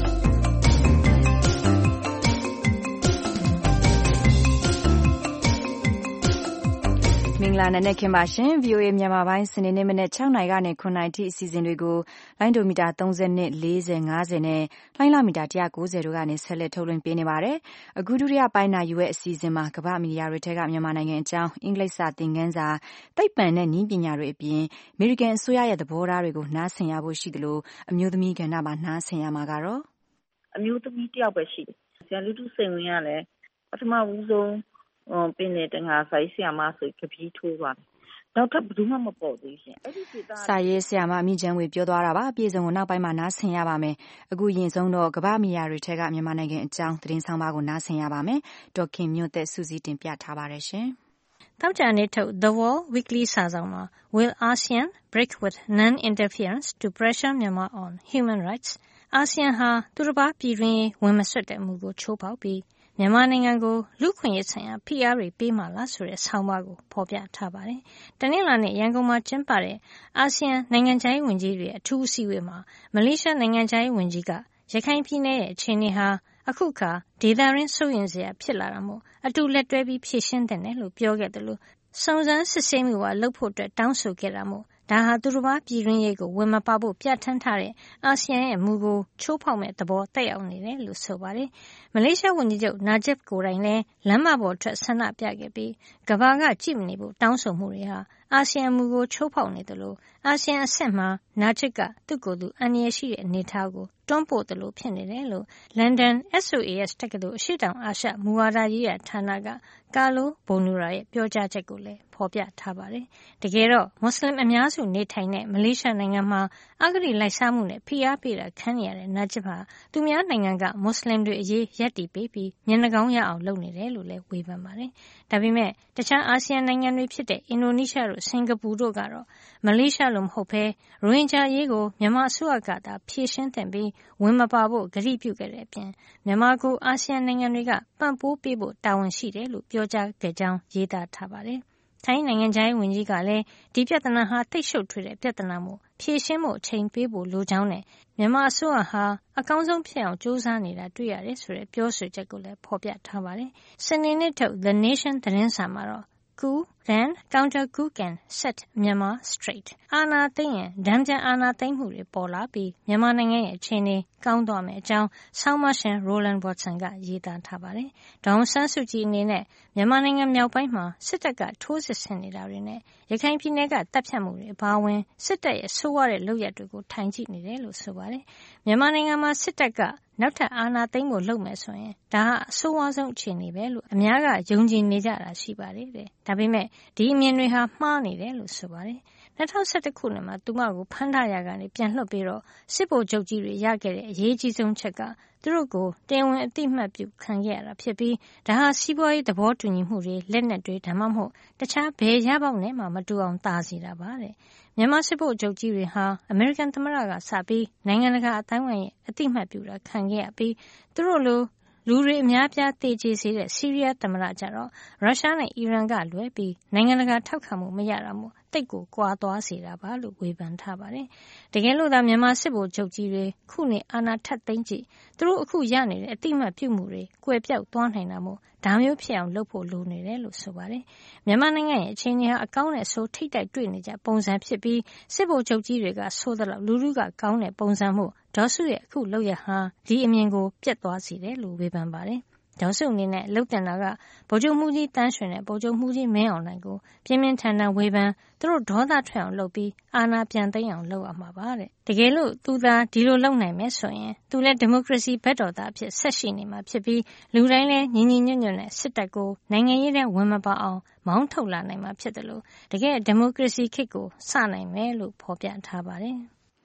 မင်္ဂလာနံနက်ခင်းပါရှင် VOA မြန်မာပိုင်းစနေနေ့မနက်6နာရီကနေ9နာရီထိအစီအစဉ်တွေကိုလိုင်းဒိုမီတာ30နဲ့40 50နဲ့လိုင်းလာမီတာ190တို့ကနေဆက်လက်ထုတ်လွှင့်ပေးနေပါတယ်။အခုဒုတိယပိုင်းနာယူရဲ့အစီအစဉ်မှာကမ္ဘာမီဒီယာတွေထက်ကမြန်မာနိုင်ငံအကြောင်းအင်္ဂလိပ်စာသင်ခန်းစာသိပ္ပံနဲ့နည်းပညာတွေအပြင်အမေရိကန်အစိုးရရဲ့သဘောထားတွေကိုနားဆင်ရဖို့ရှိတယ်လို့အမျိုးသမီးကဏ္ဍမှာနားဆင်ရမှာကတော့အမျိုးသမီးတယောက်ပဲရှိတယ်။ဆရာလူထုစိန်ဝင်ရလဲပထမဦးဆုံးပင်နေတငါဆိုင်ဆရာမဆိုကပီးထိုးသွားတယ်။နောက်ထပ်ဘယ်သူမှမပေါ်သေးရှင်။အဲ့ဒီဒေသစာရေးဆရာမအမိချမ်းဝေပြောသွားတာပါ။ပြည်စုံကိုနောက်ပိုင်းမှာနားဆင်ရပါမယ်။အခုရင်ဆုံးတော့ကမ္ဘာမီဒီယာတွေထက်ကမြန်မာနိုင်ငံအကြောင်းသတင်းဆောင်ပါကိုနားဆင်ရပါမယ်။ဒေါ်ခင်မြို့သက်စုစည်းတင်ပြထားပါတယ်ရှင်။တောက်ကြနေထုတ် The Wall Weekly စာဆောင်မှာ Will ASEAN break with non-interference to pressure Myanmar on human rights? အာဆီယံဟာသူတစ်ပါးပြည်တွင်းဝင်မစွက်တဲ့မှုကိုချိုးဖောက်ပြီးမြန်မာနိုင်ငံကိုလူ့ခွင့်ရေးဆိုင်ရာဖိအားတွေပေးမှလားဆိုတဲ့ဆောင်းပါးကိုဖော်ပြထားပါတယ်။တနင်္လာနေ့ရန်ကုန်မှာကျင်းပတဲ့အာဆီယံနိုင်ငံခြားရေးဝန်ကြီးတွေအထူးအစည်းအဝေးမှာမလေးရှားနိုင်ငံခြားရေးဝန်ကြီးကရခိုင်ပြည်နယ်ရဲ့အခြေအနေဟာအခုခါဒေသရင်းစိုးရိမ်စရာဖြစ်လာတာမို့အတူလက်တွဲပြီးဖြေရှင်းတဲ့နယ်လို့ပြောခဲ့တယ်လို့စုံစမ်းစစ်ဆေးမှုကလုပ်ဖို့အတွက်တောင်းဆိုခဲ့တာမို့ဒါဟာသူတစ်ပါးပြည်တွင်းရေးကိုဝင်မပါဖို့ပြဋ္ဌာန်းထားတဲ့အာဆီယံရဲ့မူကိုချိုးဖောက်မဲ့သဘောတက်ရောက်နေတယ်လို့ဆိုပါတယ်။မလေးရှားဝန်ကြီးချုပ်နာဂျစ်ကိုယ်တိုင်လည်းလမ်းမပေါ်ထွက်ဆန္ဒပြခဲ့ပြီးကမ္ဘာကကြည့်မနေဖို့တောင်းဆိုမှုတွေဟာအာဆီယံမူကိုချိုးဖောက်နေတယ်လို့အာဆီယံအဆင့်မှာနာဂျစ်ကသူ့ကိုယ်သူအန္တရာယ်ရှိတဲ့အနေအထားကိုတွန်းပို့တယ်လို့ဖြစ်နေတယ်လို့လန်ဒန် SOAS တက္ကသိုလ်အရှေ့တောင်အာရှမူဝါဒရေးရာဌာနကကာလိုဘိုနူရာရဲ့ပြောကြားချက်ကိုလည်းဖော်ပြထားပါတယ်။တကယ်တော့မွတ်စလင်အများစုနေထိုင်တဲ့မလေးရှားနိုင်ငံမှာအဂတိလိုက်စားမှုနဲ့ဖိအားပေးတာခံနေရတဲ့နာဂျစ်ဟာသူများနိုင်ငံကမွတ်စလင်တွေအရေးရပ်တည်ပေးပြီးမျက်နှာကောင်းရအောင်လုပ်နေတယ်လို့လည်းဝေဖန်ပါတယ်။ဒါပေမဲ့တခြားအာဆီယံနိုင်ငံတွေဖြစ်တဲ့အင်ဒိုနီးရှားတို့စင်ကာပူတို့ကတော့မလေးရှားလိုမဟုတ်ဘဲရိုဟင်ဂျာအရေးကိုမြန်မာအစိုးရကသာဖြေရှင်းသင့်ပြီးဝင်မပါဖို့ကတိပြုခဲ့တဲ့အပြင်မြန်မာကိုအာဆီယံနိုင်ငံတွေကပံ့ပိုးပေးဖို့တာဝန်ရှိတယ်လို့ပြောကြားခဲ့ကြောင်းရေးသားထားပါတယ်။ထိုင်းနိုင်ငံခြားရေးဝန်ကြီးကလည်းဒီပြဿနာဟာသိပ်ရှုပ်ထွေးတဲ့ပြဿနာမို့ဖြေရှင်းဖို့အချိန်ပေးဖို့လိုကြောင်းနဲ့မြန်မာအစိုးရဟာအကောင်းဆုံးဖြစ်အောင်ကြိုးစားနေတာတွေ့ရတယ်ဆိုတဲ့ပြောဆိုချက်ကိုလည်းဖော်ပြထားပါတယ်။စနေနေ့ထုတ် The Nation သတင်းစာမှာတော့Coup, then counter coup can set Myanmar straight. အာဏာသိမ်းရင်ဒဏ်ပြန်အာဏာသိမ်းမှုတွေပေါ်လာပြီးမြန်မာနိုင်ငံရဲ့အခြေအနေကောင်းသွားမယ်အကြောင်းဆောင်းပါးရှင် Roland Watson ကရေးသားထားပါတယ်။ဒေါ်အောင်ဆန်းစုကြည်အနေနဲ့မြန်မာနိုင်ငံမြောက်ပိုင်းမှာစစ်တပ်ကထိုးစစ်ဆင်နေတာတွေနဲ့ရခိုင်ပြည်နယ်ကတပ်ဖြတ်မှုတွေအပါအဝင်စစ်တပ်ရဲ့ဆိုးဝါးတဲ့လုပ်ရပ်တွေကိုထိုင်ကြည့်နေတယ်လို့ဆိုပါတယ်။မြန်မာနိုင်ငံမှာစစ်တပ်ကနောက်ထပ်အာဏာသိမ်းဖို့လုပ်မယ်ဆိုရင်ဒါဟာအဆိုးဝါးဆုံးအခြေအနေပဲလို့အများကယုံကြည်နေကြတာရှိပါတယ်တဲ့။ဒါပေမဲ့ဒီအမြင်တွေဟာမှားနေတယ်လို့ဆိုပါတယ်။2011ခုနှစ်မှာသူမကိုဖမ်းထားရကနေပြန်လွှတ်ပြီးတော့စစ်ဗိုလ်ချုပ်ကြီးတွေရခဲ့တဲ့အရေးကြီးဆုံးချက်ကသူတို့ကိုတရားဝင်အသိမှတ်ပြုခံခဲ့ရတာဖြစ်ပြီးဒါဟာစီးပွားရေးသဘောတူညီမှုတွေလက်နက်တွေဒါမှမဟုတ်တခြားဘယ်ရပေါက်နဲ့မှမတူအောင်တားစီတာပါတဲ့။မြန်မာစစ်ဗိုလ်ချုပ်ကြီးတွေဟာအမေရိကန်သမ္မတကစပြီးနိုင်ငံတကာအတိုင်းအဝန်ရဲ့အသိမှတ်ပြုတာခံခဲ့ရပြီးသူတို့လိုလူတွေအများပြားတေကျေစေတဲ့ဆီးရီးယားသမ္မတကြတော့ရုရှားနဲ့အီရန်ကလွဲပြီးနိုင်ငံတကာထောက်ခံမှုမရတာမို့တိတ်ကိုကွာသွားစေတာပါလို့ဝေဖန်ထားပါတယ်။တကယ်လို့သာမြန်မာစစ်ဗိုလ်ချုပ်ကြီးတွေခုနေအာဏာထပ်သိမ်းကြည့်သူတို့အခုရနေတဲ့အတိမတ်ပြုမှုတွေကွယ်ပြောက်သွားနိုင်တာမို့ဒါမျိုးဖြစ်အောင်လုပ်ဖို့လိုနေတယ်လို့ဆိုပါတယ်။မြန်မာနိုင်ငံရဲ့အခြေအနေဟာအကောင်းနဲ့ဆိုးထိတ်တိုက်တွေ့နေကြပုံစံဖြစ်ပြီးစစ်ဗိုလ်ချုပ်ကြီးတွေကဆိုးသလောက်လူထုကကောင်းတဲ့ပုံစံမှုဒေါ်စုရဲ့အခုလုပ်ရဟာဒီအမြင်ကိုပြတ်သွားစေတယ်လို့ဝေဖန်ပါတယ်။ဒေါ်စုအနေနဲ့လှုပ်တင်တာကဗိုလ်ချုပ်မှုကြီးတန်းရွှင်နဲ့ဗိုလ်ချုပ်မှုကြီးမင်းအောင်လှိုင်ကိုပြင်းပြင်းထန်ထန်ဝေဖန်သူတို့ဒေါသထွက်အောင်လုပ်ပြီးအာဏာပြန်သိမ်းအောင်လုပ်ရမှာပါတဲ့တကယ်လို့သူသာဒီလိုလုပ်နိုင်မယ်ဆိုရင်သူလည်းဒီမိုကရေစီဘက်တော်သားအဖြစ်ဆက်ရှိနေမှာဖြစ်ပြီးလူတိုင်းလည်းညီညီညွတ်ညွတ်နဲ့စစ်တပ်ကိုနိုင်ငံရေးထဲဝင်မပါအောင်မောင်းထုတ်လာနိုင်မှာဖြစ်တယ်လို့တကယ်ဒီမိုကရေစီခေတ်ကိုစနိုင်မယ်လို့ဖော်ပြထားပါတယ်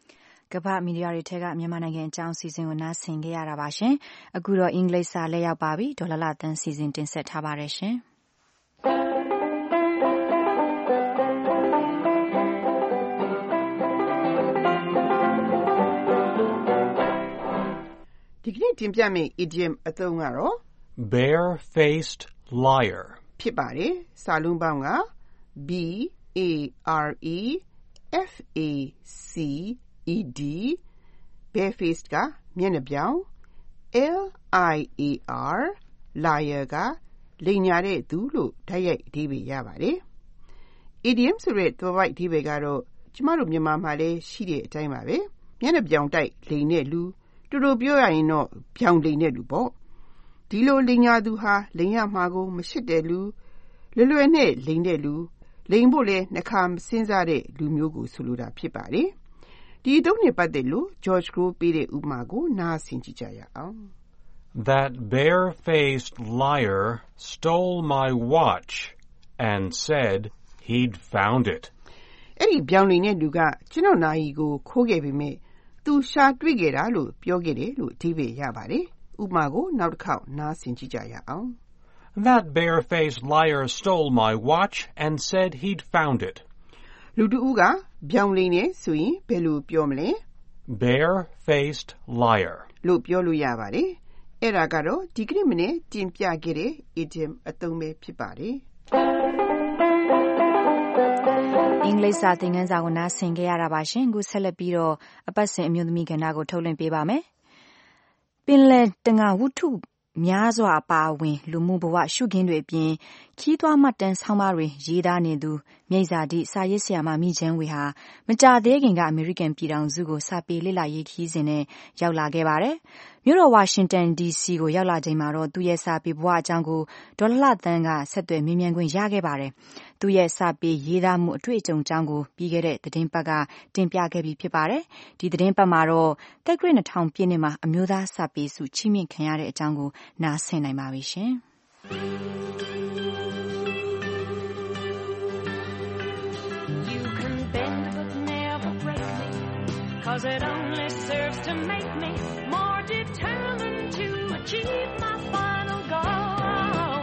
ကမ္ဘာမီဒီယာတွေထဲကမြန်မာနိုင်ငံအကြောင်းစီစဉ်ကိုနားဆင်ကြရတာပါရှင်။အခုတော့အင်္ဂလိပ်စာလက်ရောက်ပါပြီ။ဒေါ်လာလာသန်းစီစဉ်တင်ဆက်ထားပါတယ်ရှင်။ဒီကနေ့တင်ပြမယ့် idiom အသုံးကတော့ bare-faced liar ဖြစ်ပါတယ်။စာလုံးပေါင်းက B-A-R-E-F-A-C-E-D bare-faced ကမျက်နှာပြောင် L-I-A-R liar ကလိမ်ညာတဲ့သူလို့တိုက်ရိုက်အဓိပ္ပာယ်ရပါတယ်။ idiom ဆိုတဲ့သွယ်ဝိုက်အဓိပ္ပာယ်ကတော့ကျမတို့မြန်မာမှာလည်းရှိတဲ့အတိုင်းပါပဲ။မျက်နှာပြောင်တိုက်လိမ်တဲ့လူတူတူပြောရရင်တော့ပြောင်လိမ်တဲ့လူပေါ့။ဒီလိုလိမ်ညာသူဟာလိမ်ရမှာကိုမရှစ်တဲ့လူလွယ်လွယ်နဲ့လိမ်တဲ့လူလိမ်ဖို့လည်းနှခါမစင်းစားတဲ့လူမျိုးကိုဆိုလိုတာဖြစ်ပါတယ်။ဒီအသုံးနဲ့ပတ်သက်လို့ George Crow ပေးတဲ့ဥပမာကိုနားဆင်ကြည့်ကြရအောင်။ That bare-faced liar stole my watch and said he'd found it. အဲ့ဒီပြောင်လိမ်တဲ့လူကကျွန်တော်နာရီကိုခိုးခဲ့ပေမဲ့သူရှာတွေ့ခဲ့တာလို့ပြောခဲ့တယ်လို့အဓိပ္ပာယ်ရပါတယ်။ဥပမာကိုနောက်တစ်ခေါက်နားဆင်ကြည့်ကြရအောင်။ That bare-faced liar stole my watch and said he'd found it. လူတူကပြောင်လိမ်နေဆိုရင်ဘယ်လိုပြောမလဲ bare-faced liar လို့ပြောလို့ရပါတယ်။အဲ့ဒါကတော့ဒီကနေ့မနေ့တင်ပြခဲ့တဲ့ idiom အသုံးပဲဖြစ်ပါတယ်။အင်္ဂလိပ်စာသင်ခန်းစာကိုနားဆင်ကြရတာပါရှင်။အခုဆက်လက်ပြီးတော့အပတ်စဉ်အမျိုးသမီးကဏ္ဍကိုထုတ်လွှင့်ပေးပါမယ်။ပင်လယ်တငါဝတ္ထုများစွာအပါအဝင်လူမှုဘဝရှုခင်းတွေအပြင်ခီးသွွားမှတ်တမ်းဆောင်းပါးတွေရေးသားနေသူမြိတ်ဇာတိစာရေးဆရာမမိချမ်းဝေဟာမကြာသေးခင်ကအမေရိကန်ပြည်ထောင်စုကိုစာပေလေ့လာရေးခီးစဉ်နဲ့ရောက်လာခဲ့ပါတယ်။မြို့တော်ဝါရှင်တန် DC ကိုရောက်လာချိန်မှာတော့သူရဲ့စာပေဘဝအကြောင်းကိုဒေါ်လှသန်းကဆက်သွယ်မေးမြန်းခွင့်ရခဲ့ပါတယ်။သူရဲ့စာပေရေးသားမှုအတွေ့အကြုံအကြောင်းကိုပြီးခဲ့တဲ့သတင်းပတ်ကတင်ပြခဲ့ပြီးဖြစ်ပါတယ်။ဒီသတင်းပတ်မှာတော့တက်ဂရစ်2000ပြည့်နှစ်မှာအမျိုးသားစာပေဆုချီးမြှင့်ခံရတဲ့အကြောင်းကိုနားဆင်နိုင်ပါပြီရှင်။ Cause it only serves to make me more determined to achieve my final goal.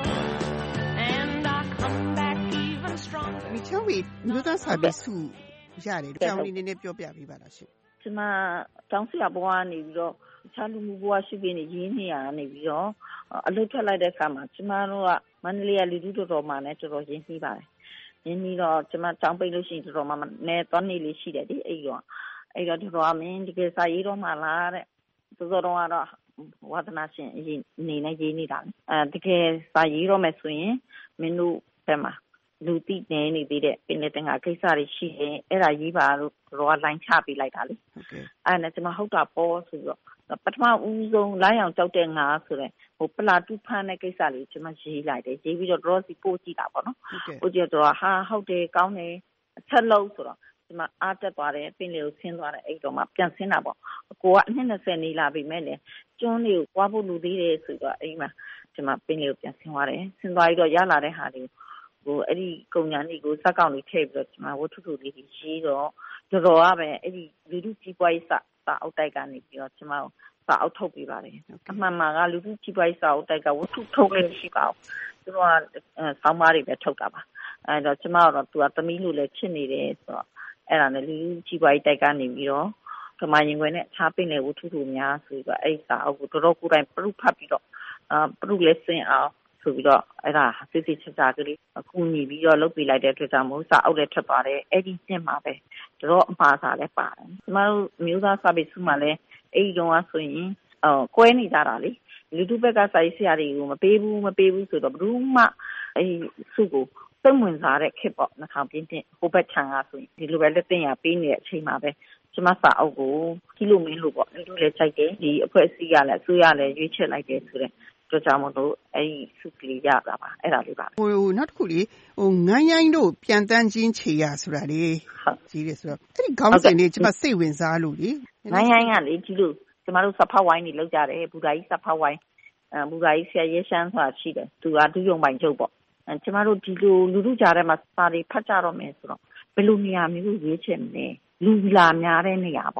And I come back even stronger. ဒီချောင်းကြီးမြို့သားစာပေစုရတယ်ကြောင်းလေးနည်းနည်းပြောပြပေးပါလားရှင်။ကျွန်မတောင်းဆရာဘဝကနေပြီးတော့ချာလူမှုဘဝရှိပြီးနေရင်းနေရနေပြီးတော့အလုပ်ထွက်လိုက်တဲ့အခါမှာကျွန်မတို့ကမန္တလေးကလူထုတော်မှာလည်းတော်တော်ရင်းနှီးပါတယ်။ရင်းနှီးတော့ကျွန်မတောင်းပိတ်လို့ရှိရင်တော်တော်မှနဲသွားနေလေးရှိတယ်ဒီအဲ့တော့တော်မင်းဒီကစားရေးတော့မှလားတဲ့တော်တော်ကတော့ဝါသနာရှင်နေနဲ့ရေးနေတာတကယ်စားရေးတော့မယ်ဆိုရင်မင်းတို့ဘက်မှာလူတိနေနေသေးတဲ့ပင်လက်တငါကိစ္စတွေရှိရင်အဲ့ဒါရေးပါလို့တော်ကလိုင်းချပေးလိုက်တာလေအဲ့နဲ့ကျွန်မဟုတ်တာပေါ့ဆိုတော့ပထမဦးဆုံးလိုင်းအောင်ကြောက်တဲ့ငါဆိုတဲ့ပလာတူဖန်းတဲ့ကိစ္စလေးကျွန်မရေးလိုက်တယ်ရေးပြီးတော့တော်စီပို့ကြည့်တာပေါ့နော်ပို့ကြည့်တော့ဟာဟုတ်တယ်ကောင်းတယ်အချက်လုံးဆိုတော့ဒီမှာအားတက်သွားတယ်ပင်လေကိုဆင်းသွားတယ်အဲ့တော့မှပြန်ဆင်းတာပေါ့ကိုကအနှစ်20နေလာပြီမဲ့လေကျွန်းလေးကိုပွားဖို့လူသေးတယ်ဆိုတော့အဲ့မှာဒီမှာပင်လေကိုပြန်ဆင်းသွားတယ်ဆင်းသွားပြီးတော့ရလာတဲ့ဟာတွေကိုအဲ့ဒီကုံညာလေးကိုစက်ကောင်လေးထည့်ပြီးတော့ဒီမှာဝတ္ထုလေးတွေရေးတော့တော်ကပဲအဲ့ဒီလူထုကြီးပွားရေးစာအုပ်တိုက်ကနေပြီးတော့ကျွန်မစာအုပ်ထုတ်ပေးပါတယ်အမှန်မှန်ကလူထုကြီးပွားရေးစာအုပ်တိုက်ကဝတ္ထုထုတ်လို့ရှိပါဘူးသူတို့ကဆောင်းပါးတွေပဲထုတ်တာပါအဲ့တော့ကျွန်မကတော့သူကသမီးလို့လည်းချစ်နေတယ်ဆိုတော့အဲ့ဒါနဲ့လူကြီးပွားရေးတိုက်ကနေပြီးတော့ကမာရင်ခွင်နဲ့အခြားပင်လေဝတ္ထုများဆိုပြီးတော့အဲ့စာအုပ်ကိုတော်ကိုယ်တိုင်ပရုဖတ်ပြီးတော့ပရုလက်စင်အောင်ဆိုပြီးတော့အဲ့ဒါစစ်စစ်ချာကလေးအခုညီပြီးတော့လုပ်ပေးလိုက်တဲ့အတွက်ကြောင့်မို့စာအုပ်လည်းထွက်ပါတယ်အဲ့ဒီနှစ်မှာပဲတော်အမှားစာလည်းပါတယ်ကျမတို့မျိုးသားစာပေစုမှာလည်းအဲ့ဒီတော့ဆိုရင်ကွဲနေကြတာလေလူထုဘက်ကစာရေးဆရာတွေကိုမပေးဘူးဆိုတော့ဘယ်သူမှအဲ့စုကိုသုံးဝင်စားတဲ့ခေတ်ပေါ့2000ပြည့်နှစ်ဟိုဘက်ခြံကဆိုရင်ဒီလိုပဲလက်တင်ရပေးနေတဲ့အချိန်မှာပဲကျမစာအုပ်ကိုကီလိုမီလို့ပေါ့လူတို့လည်းစိုက်တယ်ဒီအဖွဲ့အစည်းကလည်းအစိုးရလည်းရွေးချယ်လိုက်တယ်ဆိုတဲ့ကြောကြောင့်မလို့အဲ့ဒီစုကလေးရတာပါအဲ့ဒါလေးပါနောက်တစ်ခုလေငန်းရိုင်းတို့ပြန်တန်းချင်းခြေရဆိုတာလေကြီးတယ်ဆိုတော့အဲ့ဒီခေါင်းစဉ်လေးကျမစိတ်ဝင်စားလို့လေငန်းရိုင်းကလေဒီလိုကျမတို့စဖတ်ဝိုင်းနေလောက်ကြတယ်ဘူဒါကြီးစဖတ်ဝိုင်းဘူဒါကြီးဆရာရဲရှမ်းဆိုတာရှိတယ်သူကဒုယုံပိုင်ချုပ်ပေါ့ကျမတို့ဒီလိုလူထုကြားထဲမှာစာတွေဖတ်ကြတော့မယ်ဆိုတော့ဘယ်လိုနေရာမျိုးရွေးချယ်မလဲလူလာများတဲ့နေရာပေါ့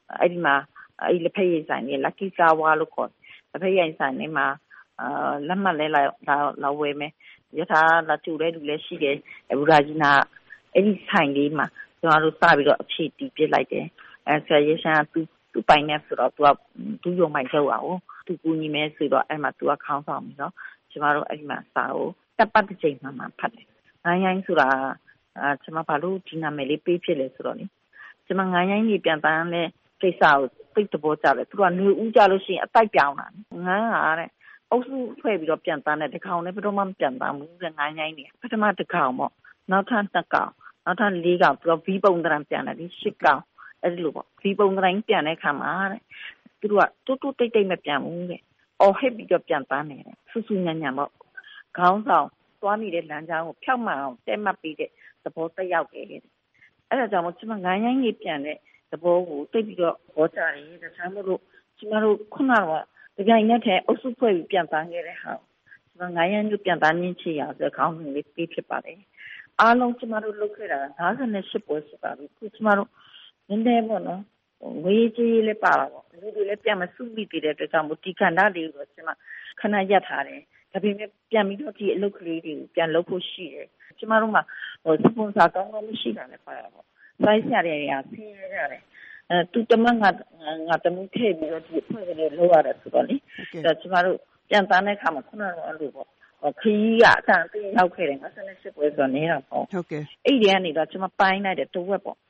အဲ့ဒီမှာအဲ့လက်ဖက်ရည်ဆိုင်တွေ Lucky Flower လို့ခေါ်လက်ဖက်ရည်ဆိုင်တွေမှာလက်မှတ်လဲလာဝယ်မယ်ရထားလာတူတဲ့လူလည်းရှိတယ်ဘူရာဂျီနာအဲ့ဒီဆိုင်လေးမှာကျွန်တော်တို့စပြီးတော့အခြေတည်ပြစ်လိုက်တယ်ဆရာရေးရှမ်းသူပိုင်နေဆိုတော့သူရုံမိုက်ကြောက်အောင်သူကူညီမယ်ဆိုတော့အဲ့မှာသူကခေါင်းဆောင်ပြီးတော့ကျွန်တော်တို့အဲ့ဒီမှာစာကိုတပ်ပတ်တစ်ချိန်မှဖတ်တယ်ငိုင်းရိုင်းဆိုတာကျွန်မဘာလို့ဒီနာမည်လေးပေးဖြစ်လဲဆိုတော့လေကျွန်မငိုင်းရိုင်းကြီးပြန်ပန်းတဲ့ကိစ္စကိုသိတဲ့ဘောကြတယ်သူကနေဦးကြလို့ရှိရင်အတိုက်ပြောင်းတာငန်းဟာတဲ့အုပ်စုဖွဲ့ပြီးတော့ပြန်ပန်းတဲ့တစ်ကောင်နဲ့ဘယ်တော့မှမပြန်ပန်းဘူးတဲ့ငိုင်းရိုင်းနေပထမတစ်ကောင်ပေါ့နောက်ထပ်2ကောင်နောက်ထပ်4ကောင်သူက V ပုံတရံပြန်တယ်ဒီ10ကောင်အဲ့ဒီလိုပေါ့ V ပုံတရံပြန်တဲ့ခါမှာတဲ့သူကတူတိတ်မပြန်ဘူးတဲ့အော်ဟစ်ပြီးတော့ပြန်ပန်းနေတယ်ဆူဆူညံ့ပေါ့ခေါင်းဆောင်သွားနေတဲ့လမ်းကြောင်းကိုဖြောက်မှန်အောင်တဲမှတ်ပြီးတဲ့သဘောတက်ရောက်တယ်တဲ့အဲ့ဒါကြောင့်မို့ကျွန်မငိုင်းရိုင်းကြီးပြန်တဲ့သဘောကိုသိပြီးတော့ဟောကြတယ်ဒါမှမဟုတ်ကျွန်တော်တို့ခုနကဒီကြိုင်နဲ့တဲ့အုပ်စုဖွဲ့ပြီးပြန်ပန်းခဲ့တဲ့ဟာကျွန်မငိုင်းရိုင်းကြီးပြန်ပန်းရင်းချရဆိုခေါင်းစဉ်လေးပေးဖြစ်ပါတယ်အားလုံးကျွန်တော်တို့လုပ်ခဲ့တာ58ပွဲရှိပါပြီခုကျွန်တော်တို့နည်းနည်းပေါ့နော်ဝေးကြီးလေးပါတော့လူတွေလည်းပြန်မစုမိသေးတဲ့အတွက်ကြောင့်မို့ဒီခန္ဓာလေးကိုကျွန်မခဏရပ်ထားတယ်ဒါပေမဲ့ပြန်ပြီးတော့ဒီအလုပ်ကလေးတွေကိုပြန်လုပ်ဖို့ရှိတယ်ကျမတို့မှာစပွန်ဆာကောင်းမရှိတာလည်းပါရပါစိုင်းဆရာတွေကဆင်းရဲကြတယ်သူတမငါတမှုထည့်ပြီးတော့ဒီဖွဲ့ကလေးလုပ်ရတယ်ဆိုတော့လေဒါကျမတို့ပြန်တန်းတဲ့အခါမှာခုနကတော့အဲ့လိုပေါ့ခရီးကအတန်သိရောက်ခဲ့တယ်28ပွဲဆိုတော့နေတာပေါ့ဟုတ်ကဲ့အဲ့ဒီကနေတော့ကျမပိုင်းလိုက်တဲ့တဝက်ပေါ့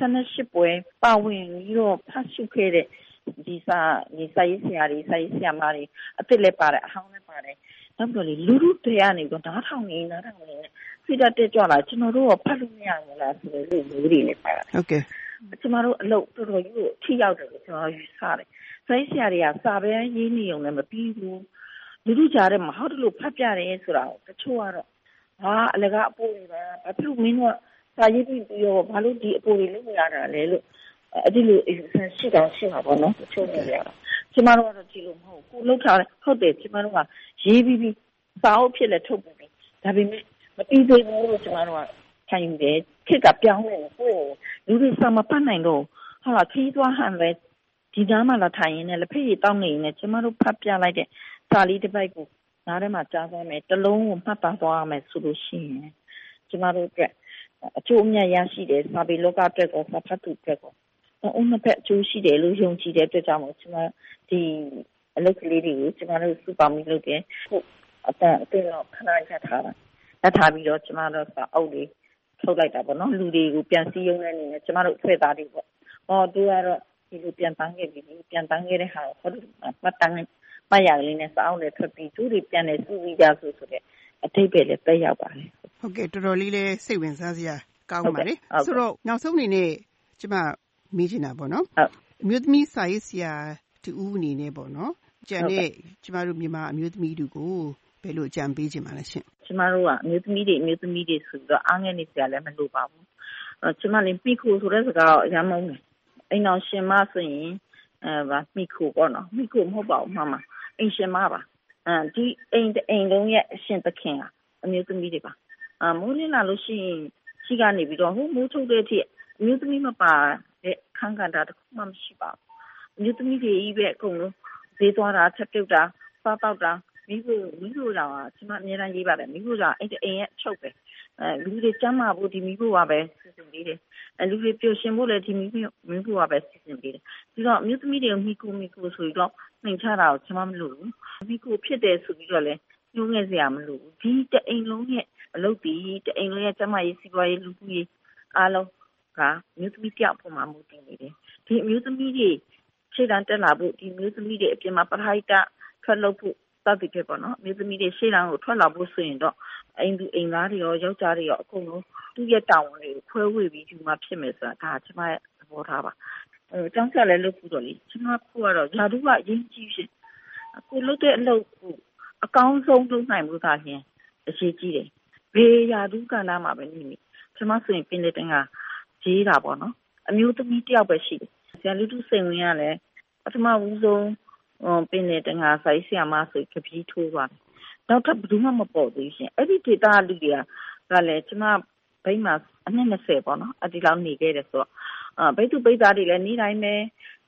28ပွဲပါဝင်ပြီးတော့ဖတ်ရှုခဲ့တဲ့ဒီစာရေးဆရာတွေစာရေးဆရာမတွေအစ်စ်လည်းပါတယ်အဟောင်းလည်းပါတယ်နောက်ပြီးလေလူတရားနေတော့ဓာတ်ထောင်နေစိတ်ဓာတ်တက်ကြလာကျွန်တော်တို့ကဖတ်လို့မရဘူးလားဆိုလို့လူတွေလည်းပါဟုတ်ကဲ့ကျွန်တော်တို့အလုပ်တော်တော်ကြီးကိုထိရောက်တယ်ကျွန်တော်ယူဆတယ်စာရေးဆရာတွေကစာပဲရေးနေုံနဲ့မပြီးဘူးလူကြားထဲမှာဟောတယ်လို့ဖတ်ပြတယ်ဆိုတာတချို့ကတော့အလကားအပိုးတွေပါဘာဖြစ်မင်းကစာရေးပြီးရောဘာလို့ဒီအပိုးတွေလုပ်ရတာလဲလို့အဲ့ဒီလိုရှိတာပေါ့နော်တချို့နေရတာကျမတို့ကတော့ကြည့်လို့မဟုတ်ကိုလှုပ်ထားတယ်ဟုတ်တယ်ကျမတို့ကရေးပြီးစာအုပ်ဖြစ်လဲထုတ်ပြီးဒါပေမဲ့မပြီးသေးဘူးလို့ကျမတို့ကခံယူတယ်ခက်ကပြောင်းနေကိုလူတွေစာမဖတ်နိုင်တော့ဟာခီးသွားဟန်လဲဒီနားမှာလာထိုင်ရင်လည်းလက်ဖက်ရည်တောင်းနေရင်ကျမတို့ဖတ်ပြလိုက်တဲ့စာလေးတစ်ပိုက်ကိုနားထဲမှာကြားသွားမယ်တစ်လုံးကိုမှတ်သားသွားမယ်ဆိုလို့ရှိရင်ကျမတို့အတွက်အကျိုးအမြတ်ရရှိတယ်စာပေလောကအတွက်ကိုစာဖတ်သူအတွက်ကိုအုံးနှစ်ဖက်အကျိုးရှိတယ်လို့ယုံကြည်တဲ့အတွက်ကြောင့်မို့ကျမဒီအလုပ်ကလေးတွေကိုကျမတို့စုပေါင်းပြီးလုပ်တယ်ဟုတ်အတန်အတင်းတော့ခဏရထားတာလက်ထားပြီးတော့ကျမတို့ကအုပ်လေးထုတ်လိုက်တာပေါ့နော်လူတွေကိုပြန်စည်းရုံးတဲ့အနေနဲ့ကျမတို့အဖွဲ့သားတွေပေါ့သူကတော့ဒီလိုပြန်ပန်းခဲ့ပြီးပြန်ပန်းခဲ့တဲ့ဟာကိုမှတ်တမ်းမှတ်ရလေးနဲ့စာအုပ်လေးထွက်ပြီးသူတွေပြန်နေစုပြီးကြဆိုတဲ့အထိပ္ပယ်လည်းတက်ရောက်ပါတယ်ဟုတ်ကဲ့တော်တော်လေးလည်းစိတ်ဝင်စားစရာကောင်းပါလေဆိုတော့နောက်ဆုံးအနေနဲ့ကျမမေးချင်တာပေါ့နော်အမျိုးသမီးစာရေးဆရာတူဦးအနေနဲ့ပေါ့နော်ကျန်တဲ့ကျမတို့မြန်မာအမျိုးသမီးတွေကိုဘယ်လိုအကြံပေးချင်ပါလဲရှင်ကျမတို့ကအမျိုးသမီးတွေဆိုတော့အားငယ်နေစရာလည်းမလိုပါဘူးကျမလည်းမိခိုဆိုတဲ့စကားအများဆုံးအိမ်အောင်ရှင်မဆိုရင်မိခိုပေါ့နော်မိခိုမဟုတ်ပါဘူးမအိမ်ရှင်မပါဒီအိမ်လုံးရဲ့အရှင်သခင်ကအမျိုးသမီးတွေပါမိုးလင်းလာလို့ရှိရင်ရှိကနေပြီးတော့မိုးထုတ်တဲ့အထိအမျိုးသမီးမပါတဲ့ခန်းကဏ္ဍတစ်ခုမှမရှိပါဘူးအမျိုးသမီးတွေကြီးပဲအကုန်လုံးဈေးသွားတာချက်ပြုတ်တာစားတောက်တာမိဖို့ကြောင့်ကျွန်မအများကြီးရေးပါတယ်မိဖို့ကြောင့်အိမ်ရဲ့အချုပ်ပဲလူတွေကျမ်းမာဖို့ဒီမိဖို့ကပဲစီစဉ်ပေးတယ်လူတွေပျော်ရွှင်ဖို့လည်းဒီမိဖို့ကပဲစီစဉ်ပေးတယ်ဒီတော့အမျိုးသမီးတွေကိုမိကိုဆိုပြီးတော့နှိမ်ချတာကိုကျွန်မမလုပ်ဘူးမိကိုဖြစ်တယ်ဆိုပြီးတော့လည်းညှိုးငယ်စရာမလိုဘူးဒီတအိမ်လုံးရဲ့အလုပ်ဒီတအိမ်လုံးရဲ့ကျမရေးစီးပွားရေးလူမှုရေးအားလုံးကမြို့သမီးတယောက်ပေါ်မှာမူတည်နေတယ်ဒီအမျိုးသမီးတွေခြေတန်းတက်လာဖို့ဒီမျိုးသမီးတွေအပြင်မှာပထိုက်တာထွက်လုပ်ဖို့စသည်ဖြင့်ပေါ့နော်မျိုးသမီးတွေရှေ့တန်းကိုထွက်လာဖို့ဆိုရင်တော့အိမ်သူအိမ်သားတွေရောယောက်ျားတွေရောအကုန်လုံးသူ့ရဲ့တာဝန်တွေကိုခွဲဝေပြီးဒီမှာဖြစ်မယ်ဆိုတာဒါကျွန်မရဲ့သဘောထားပါကျောင်းဆက်လည်းလုပ်ဖို့တော့လေကျွန်မကတော့ဓာတုကအရင်ကြီးဖြစ်အခုလုပ်တဲ့အလုပ်ကိုအကောင်းဆုံးလုပ်နိုင်မှုသာဖြင့်အရေးကြီးတယ်ဘေးရာဓုကဏ္ဍမှာပဲနေနေကျွန်မဆိုရင်ပင်လေတင်ကကြီးတာပေါ့နော်အမျိုးသမီးတယောက်ပဲရှိတယ်ဆရာလူထုစိန်ဝင်ရလဲပထမဦးဆုံးပင်လေတင်ကဆိုင်းဆရာမဆိုကပီးထိုးသွားတယ်နောက်ထပ်ဘယ်သူမှမပေါ်သေးရှင်အဲ့ဒီဒေတာလူတွေကလည်းကျွန်မဘိန်းမှာအနှစ်20ပေါ့နော်အဒီလောက်နေခဲ့တယ်ဆိုတော့ဘိသူပိတ်သားတွေလည်းနေတိုင်းပဲ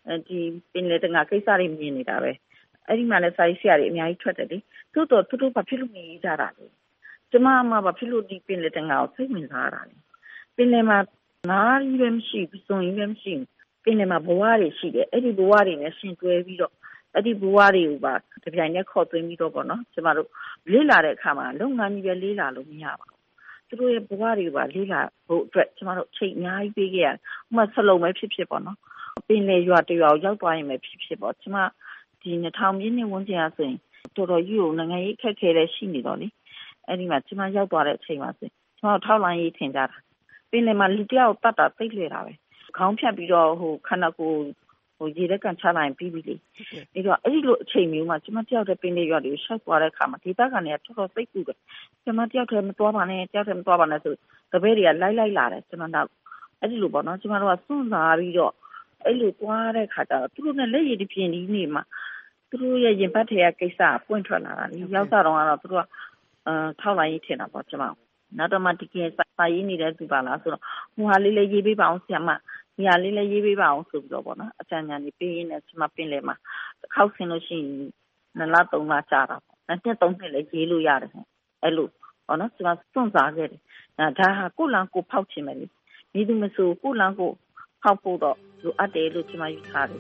ဒီပင်လယ်တငါကိစ္စတွေမြင်နေတာပဲအဲ့ဒီမှာလည်းစာရေးဆရာတွေအများကြီးထွက်တယ်လေသို့တော့သူတို့ဘာဖြစ်လို့မြင်ကြတာလဲကျမမှဘာဖြစ်လို့ဒီပင်လယ်တငါကိုစိတ်ဝင်စားတာလဲပင်လယ်မှာနားကြီးပဲမရှိဘူးစုံကြီးပဲမရှိဘူးပင်လယ်မှာဘဝတွေရှိတယ်အဲ့ဒီဘဝတွေနဲ့ရှင်တွဲပြီးတော့အဲ့ဒီဘဝတွေကိုပါတပြိုင်တည်းခေါ်သွင်းပြီးတော့ပေါ့နော်ကျမတို့လေ့လာတဲ့အခါမှာလုပ်ငန်းကြီးပဲလေ့လာလို့မရပါဘူးသူတို့ရဲ့ဘဝတွေပါလေ့လာဖို့အတွက်ကျမတို့ချိန်အများကြီးပေးခဲ့ရတယ်ဥပမာဆလုံးပဲဖြစ်ဖြစ်ပေါ့နော်ပင်လယ်ရွာတရွာကိုရောက်သွားရင်ပဲဖြစ်ဖြစ်ပေါ့ကျမဒီ2000ပြည့်နှစ်ဝန်းကျင်အဆိုရင်တော်တော်ကြီးကိုနိုင်ငံရေးခက်ခဲတဲ့ရှိနေတော့လေအဲ့ဒီမှာကျမရောက်သွားတဲ့အချိန်မှာဆိုကျမတို့ထောက်လိုင်းရေးထင်ကြတာပင်လယ်မှာလူတယောက်တတ်တာသိလွယ်တာပဲခေါင်းဖြတ်ပြီးတော့ခန္ဓာကိုယ်ရေလက်ကန်ချလိုက်ပြီးပြီလေအဲ့တော့အဲ့ဒီလိုအချိန်မျိုးမှာကျမတယောက်တည်းပင်လယ်ရွာတွေကိုရှောက်သွားတဲ့အခါမှာဒေသခံတွေကတော်တော်စိတ်ကူတယ်ကျမတယောက်တည်းမသွားပါနဲ့တယောက်တည်းမသွားပါနဲ့ဆိုတပည့်တွေကလိုက်လာတယ်ကျမတော့အဲ့ဒီလိုပေါ့နော်ကျမတို့ကစွန့်စားပြီးတော့အဲ့လိုသွားတဲ့ခါကျတော့သူတို့နဲ့လက်ရည်တပြင်းဒီနေမှာသူတို့ရဲ့ရင်ပတ်ထဲကကိစ္စပွင့်ထွက်လာတာလေရောက်တော့ကတော့သူတို့ကထောက်လိုက်ရေးထင်တာပေါ့ကျမနောက်တော့မှဒီကစာရေးနေတဲ့သူပါလားဆိုတော့ဟိုဟာလေးလေးရေးပေးပါအောင်ဆရာမဒီဟာလေးလေးရေးပေးပါအောင်ဆိုပြီးတော့ပေါ့နော်အကြံဉာဏ်ကြီးပေးရင်းနဲ့ကျမပင်လေမှာတစ်ခေါက်ဆင်းလို့ရှိရင်2လ3လကြာတာပေါ့နှစ်3နှစ်လည်းရေးလို့ရတယ်အဲ့လိုပေါ့နော်ကျမစွန့်စားခဲ့တယ်ဒါဟာကိုလန်ကိုဖောက်ချင်မယ်လေဒီသူမဆိုကိုလန်ကိုဖောက်ဖို့တော့လိုအပ်တယ်လို့ကျမယူဆတယ်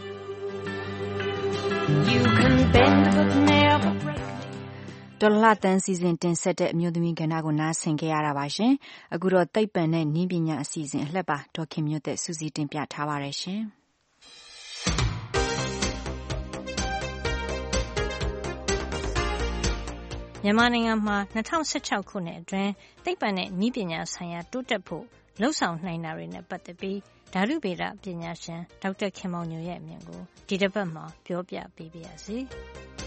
You can bend but never break ဒေါ်လာတန်စီစဉ်တင်ဆက်တဲ့အမျိုးသမီးကဏ္ဍကိုနားဆင်ခဲ့ရတာပါရှင်အခုတော့သိပ္ပံနဲ့နည်းပညာအစီအစဉ်အလှည့်ပါဒေါ်ခင်မျိုးသက်စူးစီးတင်ပြထားပါတယ်ရှင်မြန်မာနိုင်ငံမှာ2016ခုနှစ်အတွင်းသိပ္ပံနဲ့နည်းပညာဆိုင်ရာတိုးတက်ဖို့လှုပ်ဆောင်နိုင်တာတွေနဲ့ပတ်သက်ပြီးဓာတုဗေဒပညာရှင်ဒေါက်တာခင်မောင်ညိုရဲ့အမြင်ကိုဒီတစ်ပတ်မှာပြောပြပေးပါရစေ။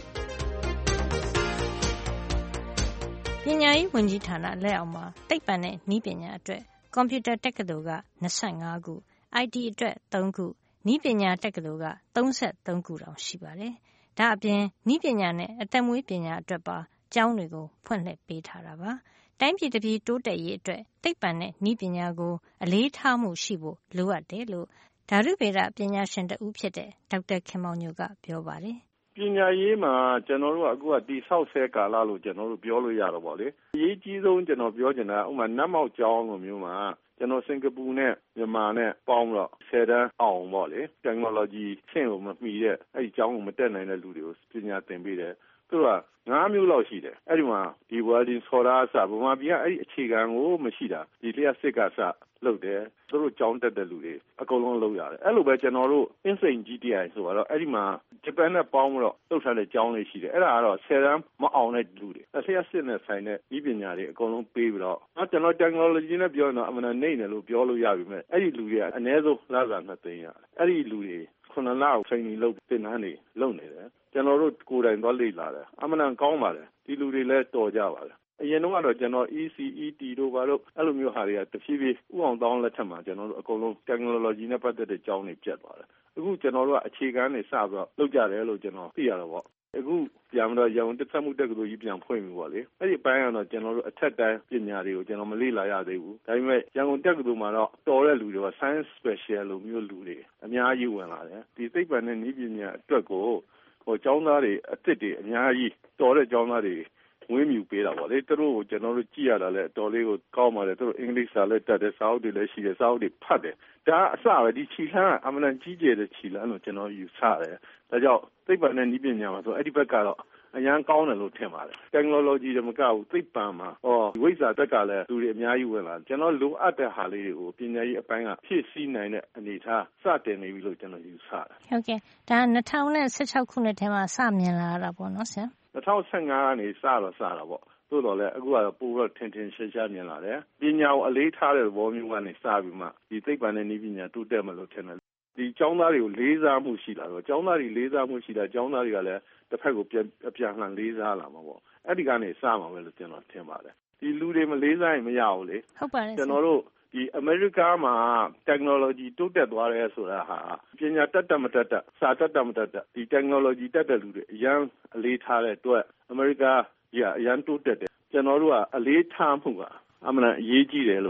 ပညာရေးဝန်ကြီးဌာနလက်အောက်မှာသိပ္ပံနဲ့နည်းပညာအတွက်ကွန်ပျူတာတက္ကသိုလ်က25ခု IT အတွက်3ခုနည်းပညာတက္ကသိုလ်က33ခုတောင်ရှိပါတယ်။ဒါအပြင်နည်းပညာနဲ့အသက်မွေးပညာအတွက်ပါကျောင်းတွေကိုဖွင့်လှစ်ပေးထားတာပါ။တိုင်းပြည်တစ်ပြည်တိုးတက်ရေးအတွက်သိပ္ပံနဲ့နည်းပညာကိုအလေးထားမှုရှိဖို့လိုအပ်တယ်လို့ဓာတုဗေဒပညာရှင်တဦးဖြစ်တဲ့ဒေါက်တာခင်မောင်ညိုကပြောပါတယ်။ပညာရေးမှာကျွန်တော်တို့ကအခုကတိဆောက်ဆဲကာလလို့ကျွန်တော်တို့ပြောလို့ရတော့ဗောလေ။အရေးကြီးဆုံးကျွန်တော်ပြောချင်တာဥပမာနတ်မောက်ကျောင်းလိုမျိုးမှာကျွန်တော်စင်ကာပူနဲ့မြန်မာနဲ့ပေါင်းတော့10တန်းအောင်ဗောလေ။ technology ဆင့်ကိုမမီတဲ့အဲ့ဒီကျောင်းကိုမတက်နိုင်တဲ့လူတွေကိုပညာသင်ပေးတယ်။သူက5မျိုးလောက်ရှိတယ်အဲ့ဒီမှာဒီ welding ဆော်တာအစဗမာပြည်ကအဲ့ဒီအခြေခံကိုမရှိတာဒီလျှက်စစ်ကစလုပ်တယ်သူတို့ကျောင်းတက်တဲ့လူတွေအကုန်လုံးလုပ်ရတယ်အဲ့လိုပဲကျွန်တော်တို့အင်းစိန် GTI ဆိုတော့အဲ့ဒီမှာဂျပန်နဲ့ပေါင်းပြီးတော့လုပ်ထားတဲ့ကျောင်းလေးရှိတယ်အဲ့ဒါကတော့10တန်းမအောင်တဲ့လူတွေလျှက်စစ်နဲ့ဆိုင်တဲ့ဤပညာတွေအကုန်လုံးပေးပြီးတော့ကျွန်တော် technology နဲ့ပြောရင်တော့အမှန်တနေတယ်လို့ပြောလို့ရပြီမဲ့အဲ့ဒီလူတွေကအနည်းဆုံးလစာ2သိန်းရတယ်အဲ့ဒီလူတွေ9လကို training လုပ်သင်တန်းတွေလုပ်နေတယ်ကျွန်တော်တို့ကိုယ်တိုင်သွားလေ့လာတယ်အမှန်တန်ကောင်းပါတယ်ဒီလူတွေလည်းတော်ကြပါတယ်အရင်တော့ကတော့ကျွန်တော် ECET တို့ဘာလို့အဲ့လိုမျိုးဟာတွေကတဖြည်းဖြည်းဥအောင်တောင်းလက်ထက်မှာကျွန်တော်တို့အကုန်လုံး technology နဲ့ပတ်သက်တဲ့ကျောင်းတွေပြတ်သွားတယ်အခုကျွန်တော်တို့ကအခြေခံတွေစပြီးတော့လုပ်ကြတယ်လို့ကျွန်တော်သိရတော့ပေါ့အခုပြန်တော့ရန်ကုန်တက်ဆက်မှုတက္ကသိုလ်ကြီးပြန်ဖွင့်ပြီပေါ့လေအဲ့ဒီအပိုင်းကတော့ကျွန်တော်တို့အထက်တန်းပညာတွေကိုကျွန်တော်မလေ့လာရသေးဘူးဒါပေမဲ့ရန်ကုန်တက္ကသိုလ်မှာတော့တော်တဲ့လူတွေက science special လိုမျိုးလူတွေအများကြီးဝင်လာတယ်ဒီသိပ္ပံနဲ့နည်းပညာအတွက်ကိုကျောင်းသားတွေအစ်စ်တွေအများကြီးတော်တဲ့ကျောင်းသားတွေဝင်းမြူပေးတာပေါ့လေသူတို့ကိုကျွန်တော်တို့ကြည့်ရတာလဲတော်လေးကိုကောင်းပါတယ်သူတို့အင်္ဂလိပ်စာလည်းတတ်တယ်စာအုပ်တွေလည်းရှိတယ်စာအုပ်တွေဖတ်တယ်ဒါအစပဲဒီခြိလှမ်းကအမှန်တန်ကြီးကျယ်တဲ့ခြိလှမ်းလို့ကျွန်တော်ယူဆတယ်ဒါကြောင့်သိပ္ပံနဲ့နည်းပညာမှာဆိုအဲ့ဒီဘက်ကတော့အရန်ကောင်းတယ်လို့ထင်ပါတယ် technology တွေမကဘူးသိပ္ပံမှာဝိဇ္ဇာတက်ကလည်းလူတွေအများကြီးဝင်လာကျွန်တော်လိုအပ်တဲ့ဟာလေးတွေကိုပညာရေးအပိုင်းကဖြည့်ဆည်းနိုင်တဲ့အနေအထားစတင်နေပြီလို့ကျွန်တော်ယူဆတယ်ဟုတ်ကဲ့ဒါ2016ခုနှစ်ထဲမှာစမြင်လာတာပေါ့နော်ဆရာ 2015ကနေစတာပေါ့သို့တော်လည်းအခုကတော့ပိုတော့ထင်ထင်ရှားရှားမြင်လာတယ်ပညာကိုအလေးထားတဲ့ဘောမျိုးကနေစပြီးမှဒီသိပ္ပံနဲ့နည်းပညာတိုးတက်မှလို့ထင်တယ်ဒီကျောင်းသားတွေကိုလေးစားမှုရှိလာတော့ကျောင်းသားတွေလေးစားမှုရှိတာကျောင်းသားတွေကလည်းတစ်ဖက်ကိုပြန်လှန်လေးစားလာမှာပေါ့အဲ့ဒီကနေစမှာပဲလို့ကျွန်တော်ထင်ပါတယ်ဒီလူတွေမလေးစားရင်မရဘူးလေဟုတ်ပါတယ်ကျွန်တော်တို့ဒီအမေရိကမှာ technology တိုးတက်သွားတယ်ဆိုတာဟာပညာတက်မတက်စာတက်မတက်ဒီ technology တက်တဲ့လူတွေအရန်အလေးထားတဲ့အတွက်အမေရိကကြီးအရန်တိုးတက်တယ်ကျွန်တော်တို့ကအလေးထားမှုကအမှန်အရေးကြီးတယ်လို့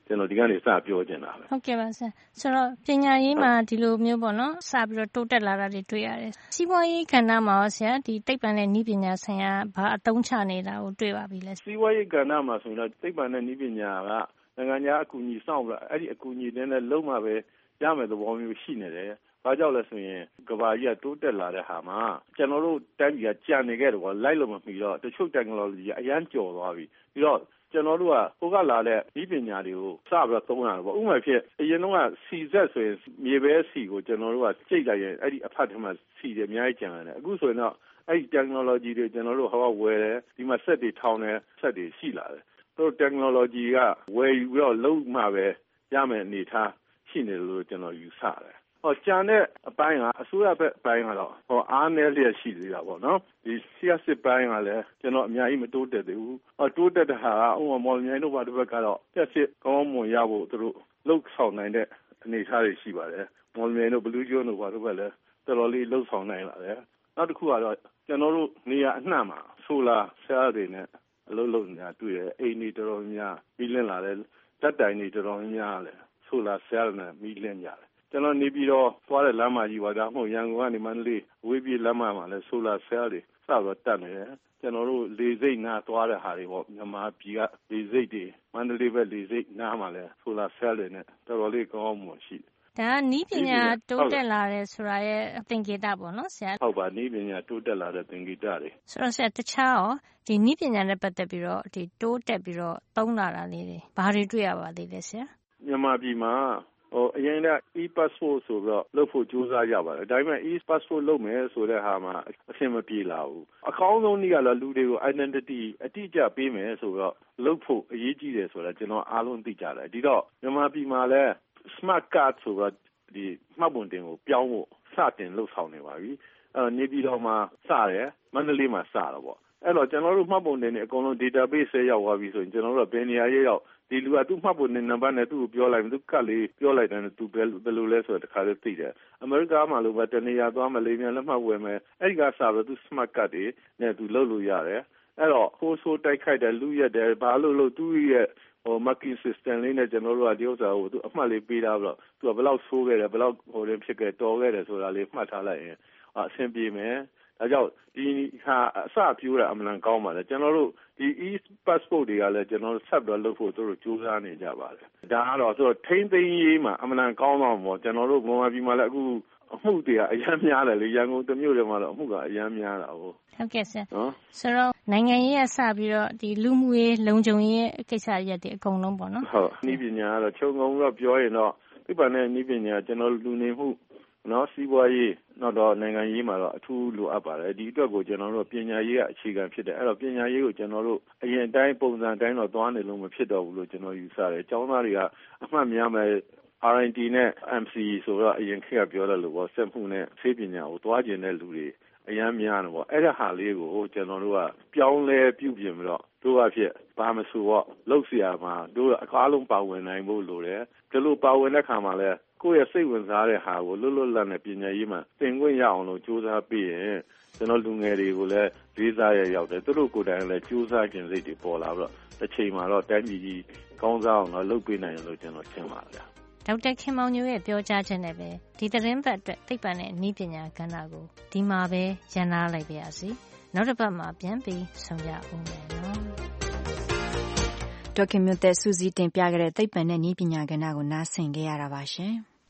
ကျွန်တော်ဒီကနေစပြောချင်တာပဲဟုတ်ကဲ့ပါဆရာဆိုတော့ပညာရေးမှာဒီလိုမျိုးပေါ့နော်စပြီးတော့တိုးတက်လာတာတွေတွေ့ရတယ်စီးပွားရေးကဏ္ဍမှာရောဆရာဒီသိပ္ပံနဲ့နည်းပညာဆိုင်ရာဘာအသုံးချနေတာကိုတွေ့ပါပြီလဲစီးပွားရေးကဏ္ဍမှာဆိုရင်တော့သိပ္ပံနဲ့နည်းပညာကနိုင်ငံခြားအကူအညီစောင့်ပြီးအဲ့ဒီအကူအညီနဲ့လုံးဝပဲရမယ်သဘောမျိုးရှိနေတယ်ဘာကြောင့်လဲဆိုရင်ကဘာကြီးကတိုးတက်လာတဲ့ဟာမှာကျွန်တော်တို့တိုင်းပြည်ကကြာနေခဲ့တယ်ပေါ့လိုက်လို့မမီတော့တချို့ technology ကအရန်ကျော်သွားပြီပြီးတော့ကျွန်တော်တို့ကဟိုကလာတဲ့ဤပညာတွေကိုစပြီးတော့သုံးရတယ်ပေါ့ဥပမာဖြစ်အရင်တော့စီဇက်ဆိုရင်မြေပဲစီကိုကျွန်တော်တို့ကကြိတ်လိုက်ရင်အဲ့ဒီအဖတ်ထဲမှာစီတယ်အများကြီးကျန်တယ်အခုဆိုရင်တော့အဲ့ဒီ technology တွေကျွန်တော်တို့ဟောဝယ်တယ်ဒီမှာဆက်တွေထောင်းတယ်ဆက်တွေရှိလာတယ်သူတို့ technology ကဝယ်ယူပြီးတော့လုံးမှပဲရမယ်အနေထားရှိနေလို့ကျွန်တော်ယူဆတယ်ကျန်တဲ့အပိုင်းကအစိုးရဘက်အပိုင်းကတော့အားနည်းလျက်ရှိသေးတာပေါ့နော်ဒီဆီယစစ်ပိုင်းကလည်းကျွန်တော်အများကြီးမတိုးတက်သေးဘူးတိုးတက်တဲ့ဟာကဥပမာမော်လမြိုင်တို့ဘာတစ်ဘက်ကတော့တက်စစ်ကောင်းမွန်ရဖို့သူတို့လှုပ်ဆောင်နိုင်တဲ့အနေအထားတွေရှိပါတယ်မော်လမြိုင်တို့ဘလူးကျွန်းတို့ဘာတစ်ဘက်လည်းတော်တော်လေးလှုပ်ဆောင်နိုင်လာတယ်နောက်တစ်ခုကတော့ကျွန်တော်တို့နေရာအနှံ့မှာဆိုလာဆရာတွေနဲ့အလုပ်လုပ်နေတာတွေ့တယ်အိမ်တွေတော်တော်များပြီးလင်းလာတယ်တက်တိုင်တွေတော်တော်များလဲဆိုလာဆရာနဲ့ပြီးလင်းကြတယ်ကျွန်တော်နေပြီးတော့သွားတဲ့လမ်းမကြီးပါဒါမှမဟုတ်ရန်ကုန်ကနေမန္တလေးဝေးပြေးလမ်းမမှာလဲဆိုလာဆဲတွေစတော့တက်နေတယ်ကျွန်တော်တို့လေစိတ်နာသွားတဲ့ဟာတွေပေါ့မြန်မာပြည်ကလေစိတ်တွေမန္တလေးပဲလေစိတ်နာမှာလဲဆိုလာဆဲတွေနဲ့တော်တော်လေးကောင်းမှရှိတယ်ဒါကနီးပညာတိုးတက်လာတယ်ဆိုတာရဲ့သင်္ကေတပေါ့နော်ဆရာဟုတ်ပါနီးပညာတိုးတက်လာတဲ့သင်္ကေတတွေဆိုတော့ဆရာတခြားရောဒီနီးပညာနဲ့ပတ်သက်ပြီးတော့ဒီတိုးတက်ပြီးတော့သုံးလာတာလေးတွေဘာတွေတွေ့ရပါသေးလဲဆရာမြန်မာပြည်မှာအရင်က e-passport ဆိုတော့လုပ်ဖို့ကြိုးစားရပါတယ်ဒါပေမဲ့ e-passport လုပ်မယ်ဆိုတဲ့ဟာမှာအဆင်မပြေလာဘူးအကောင်းဆုံးနည်းကတော့လူတွေကို identity အတိအကျပေးမယ်ဆိုတော့လုပ်ဖို့အရေးကြီးတယ်ဆိုတာကျွန်တော်အားလုံးသိကြတယ်ဒီတော့မြန်မာပြည်မှာလည်း smart card ဆိုတော့ဒီမှတ်ပုံတင်ကိုပြောင်းဖို့စတင်လှုပ်ဆောင်နေပါပြီနေပြည်တော်မှာစတယ်မန္တလေးမှာစတော့ပေါ့အဲ့တော့ကျွန်တော်တို့မှတ်ပုံတင်တွေအကုန်လုံး database ထဲရောက်သွားပြီဆိုရင်ကျွန်တော်တို့ကဘယ်နေရာရောက်ဒီလူကသူ့မှတ်ပုံတင်နံပါတ်နဲ့သူ့ကိုပြောလိုက်သူကတ်လေးပြောလိုက်တယ်သူဘယ်လိုလဲဆိုတော့တခါလေးသိတယ်အမေရိကမှာလို့ပဲတနေရာသွားမလေးမြန်လက်မှတ်ဝယ်မယ်အဲ့ဒီကစားတော့သူ smart card တွေနဲ့သူလုပ်လို့ရတယ်အဲ့တော့ဟိုးဆိုးတိုက်ခိုက်တယ်လူရက်တယ်ဘာလို့သူ့ရဲ့marking system လေးနဲ့ကျွန်တော်တို့ကဒီဥစ္စာကိုသူအမှတ်လေးပေးထားပြီးတော့သူကဘယ်လောက်ဆိုးခဲ့တယ်ဘယ်လောက်ဖြစ်ခဲ့တော်ခဲ့တယ်ဆိုတာလေးမှတ်ထားလိုက်ရင်အဆင်ပြေမယ်ဒါကြောင့်ဒီဟာအစပြိုးတာအမှန်ကောင်းပါတယ်ကျွန်တော်တို့ဒီ e-passport တွေကလည်းကျွန်တော်တို့ဆက်ပြီးလုပ်ဖို့သူတို့ကြိုးစားနေကြပါတယ်ဒါကတော့ဆိုတော့ထိန်းသိမ်းရေးမှာအမှန်ကောင်းတော့ပေါ့ကျွန်တော်တို့မြန်မာပြည်မှာလည်းအခုအမှုတွေကအများများတယ်လေရန်ကုန်တမြို့တွေမှာတော့အမှုကအများများတာဟုတ်ကဲ့ဆရာဆိုတော့နိုင်ငံရေးကစပြီးတော့ဒီလူမှုရေးလုံခြုံရေးကိစ္စရပ်တွေအကုန်လုံးပေါ့နော်ဟုတ်နည်းပညာကတော့ခြုံငုံတော့ပြောရင်တော့ဒီပန်နဲ့နည်းပညာကျွန်တော်လူနေမှုနော်စီးပွားရေးနောက်တော့နိုင်ငံရေးမှာတော့အထူးလိုအပ်ပါတယ်ဒီအတွက်ကိုကျွန်တော်တို့ပညာရေးကအခြေခံဖြစ်တယ်အဲ့တော့ပညာရေးကိုကျွန်တော်တို့အရင်တိုင်းပုံစံတိုင်းတော့သွားနေလို့မဖြစ်တော့ဘူးလို့ကျွန်တော်ယူဆတယ်ကျောင်းသားတွေကအမှတ်များမယ် R&D နဲ့ MCE ဆိုတော့အရင်ခေတ်ကပြောတယ်လို့ပေါ့စက်မှုနဲ့ဆေးပညာကိုသွားကျင်တဲ့လူတွေအများများတယ်ပေါ့အဲ့ဒါဟာလေးကိုကျွန်တော်တို့ကပြောင်းလဲပြုပြင်ပြီးတော့တို့အဖြစ်ဘာမဆိုတော့လှုပ်ရှားမှာတို့အားလုံးပါဝင်နိုင်ဖို့လိုတယ်ဒီလိုပါဝင်တဲ့ခါမှာလဲကိုယ့်ရဲ့စိတ်ဝင်စားတဲ့ဟာကိုလွတ်လွတ်လပ်နဲ့ပညာရေးမှာသင်ခွင့်ရအောင်လို့ကြိုးစားပြီးရင်ကျွန်တော်လူငယ်တွေကိုလည်းလေးစားရရောက်တယ်သူတို့ကိုယ်တိုင်လည်းကြိုးစားခြင်းစိတ်တွေပေါ်လာပြီးတော့တစ်ချိန်မှာတော့တိုင်းပြည်ကြီးကောင်းစားအောင်တော့လုပ်ပေးနိုင်လို့ကျွန်တော်ထင်ပါတယ်ဒေါက်တာခင်မောင်ညိုရဲ့ပြောကြားချက်နဲ့ပဲဒီသတင်းပတ်အတွက်သိပ္ပံနဲ့နည်းပညာကဏ္ဍကိုဒီမှာပဲရန်နာလိုက်ပါရစေနောက်တစ်ပတ်မှာပြန်ပြီးဆုံရအောင်မယ်နော်ဒေါက်ခင်မျိုးသက်စူးစီးတင်ပြခဲ့တဲ့သိပ္ပံနဲ့နည်းပညာကဏ္ဍကိုနားဆင်ခဲ့ရတာပါရှင်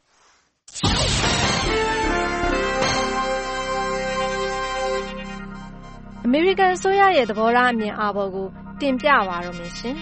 အမေရိကန်အစိုးရရဲ့သဘောထားအမြင်အာဘော်ကိုတင်ပြပါတော့မယ်ရှင်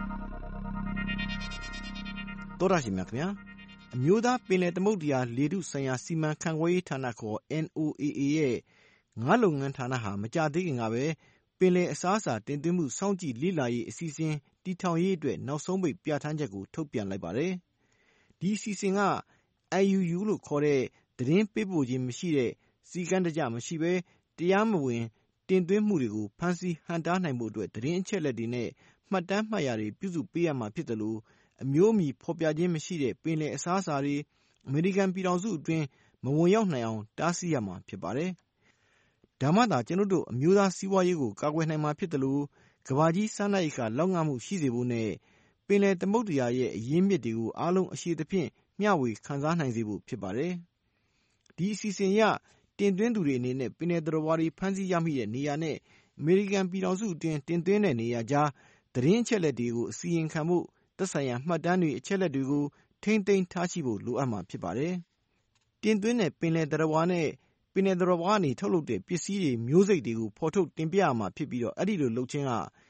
တော်ရရှိမြခင်ဗျာအမျိုးသားပင်လယ်သမုဒ္ဒရာလေထုဆိုင်ရာစီမံခန့်ခွဲရေးဌာနခေါ် NOAA ရဲ့ငါးလုပ်ငန်းဌာနဟာမကြသေးခင်ကပဲပင်လယ်အစားအစာတင်သွင်းမှုစောင့်ကြည့်လေ့လာရေးအစီအစဉ်တည်ထောင်ရေးအတွက်နောက်ဆုံးပိတ်ပြဋ္ဌာန်းချက်ကိုထုတ်ပြန်လိုက်ပါတယ်ဒီအစီအစဉ်က IUU လို့ခေါ်တဲ့သတင်းပေးပို့ခြင်းမရှိတဲ့စီကံတကြမရှိဘဲတရားမဝင်တင်သွင်းမှုတွေကိုဖမ်းဆီးဟန့်တားနိုင်ဖို့အတွက်သတင်းအချက်အလက်တွေနဲ့မှတ်တမ်းမှတ်ရာတွေပြုစုပေးရမှာဖြစ်တယ်လို့အမျိုးအမည်ဖော်ပြခြင်းမရှိတဲ့ပင်လယ်အစားအစာတွေအမေရိကန်ပြည်ထောင်စုအတွင်းမဝင်ရောက်နိုင်အောင်တားဆီးရမှာဖြစ်ပါတယ်။ဒါမှသာကျွန်တော်တို့အမျိုးသားစီးပွားရေးကိုကာကွယ်နိုင်မှာဖြစ်တယ်လို့ကမ္ဘာကြီးစားနပ်ရိက္ခာလောက်ငှမှုရှိစေဖို့နဲ့ပပင်လယ်သမုဒ္ဒရာရဲ့အရင်းမြစ်တွေကိုအားလုံးအရှိသဖြင့်မျှဝေခံစားနိုင်စေဖို့ဖြစ်ပါတယ်။ဒီအစီအစဉ်အရတင်သွင်းသူတွေအနေနဲ့ပင်လယ်သတ္တဝါတွေဖမ်းဆီးရမိတဲ့နေရာနဲ့အမေရိကန်ပြည်ထောင်စုအတွင်းတင်သွင်းတဲ့နေရာကြားသတင်းအချက်အလက်တွေကိုအစီရင်ခံဖို့သက်ဆိုင်ရာမှတ်တမ်းတွေအချက်အလက်တွေကိုထိန်းသိမ်းထားရှိဖို့လိုအပ်မှာဖြစ်ပါတယ်။တင်သွင်းတဲ့ပင်လယ်သတ္တဝါနဲ့ပင်လယ်သတ္တဝါကနေထုတ်လုပ်တဲ့ပစ္စည်းတွေမျိုးစိတ်တွေကိုဖော်ထုတ်တင်ပြရမှာဖြစ်ပြီးတော့အဲ့ဒီလိုလုပ်ခြင်းက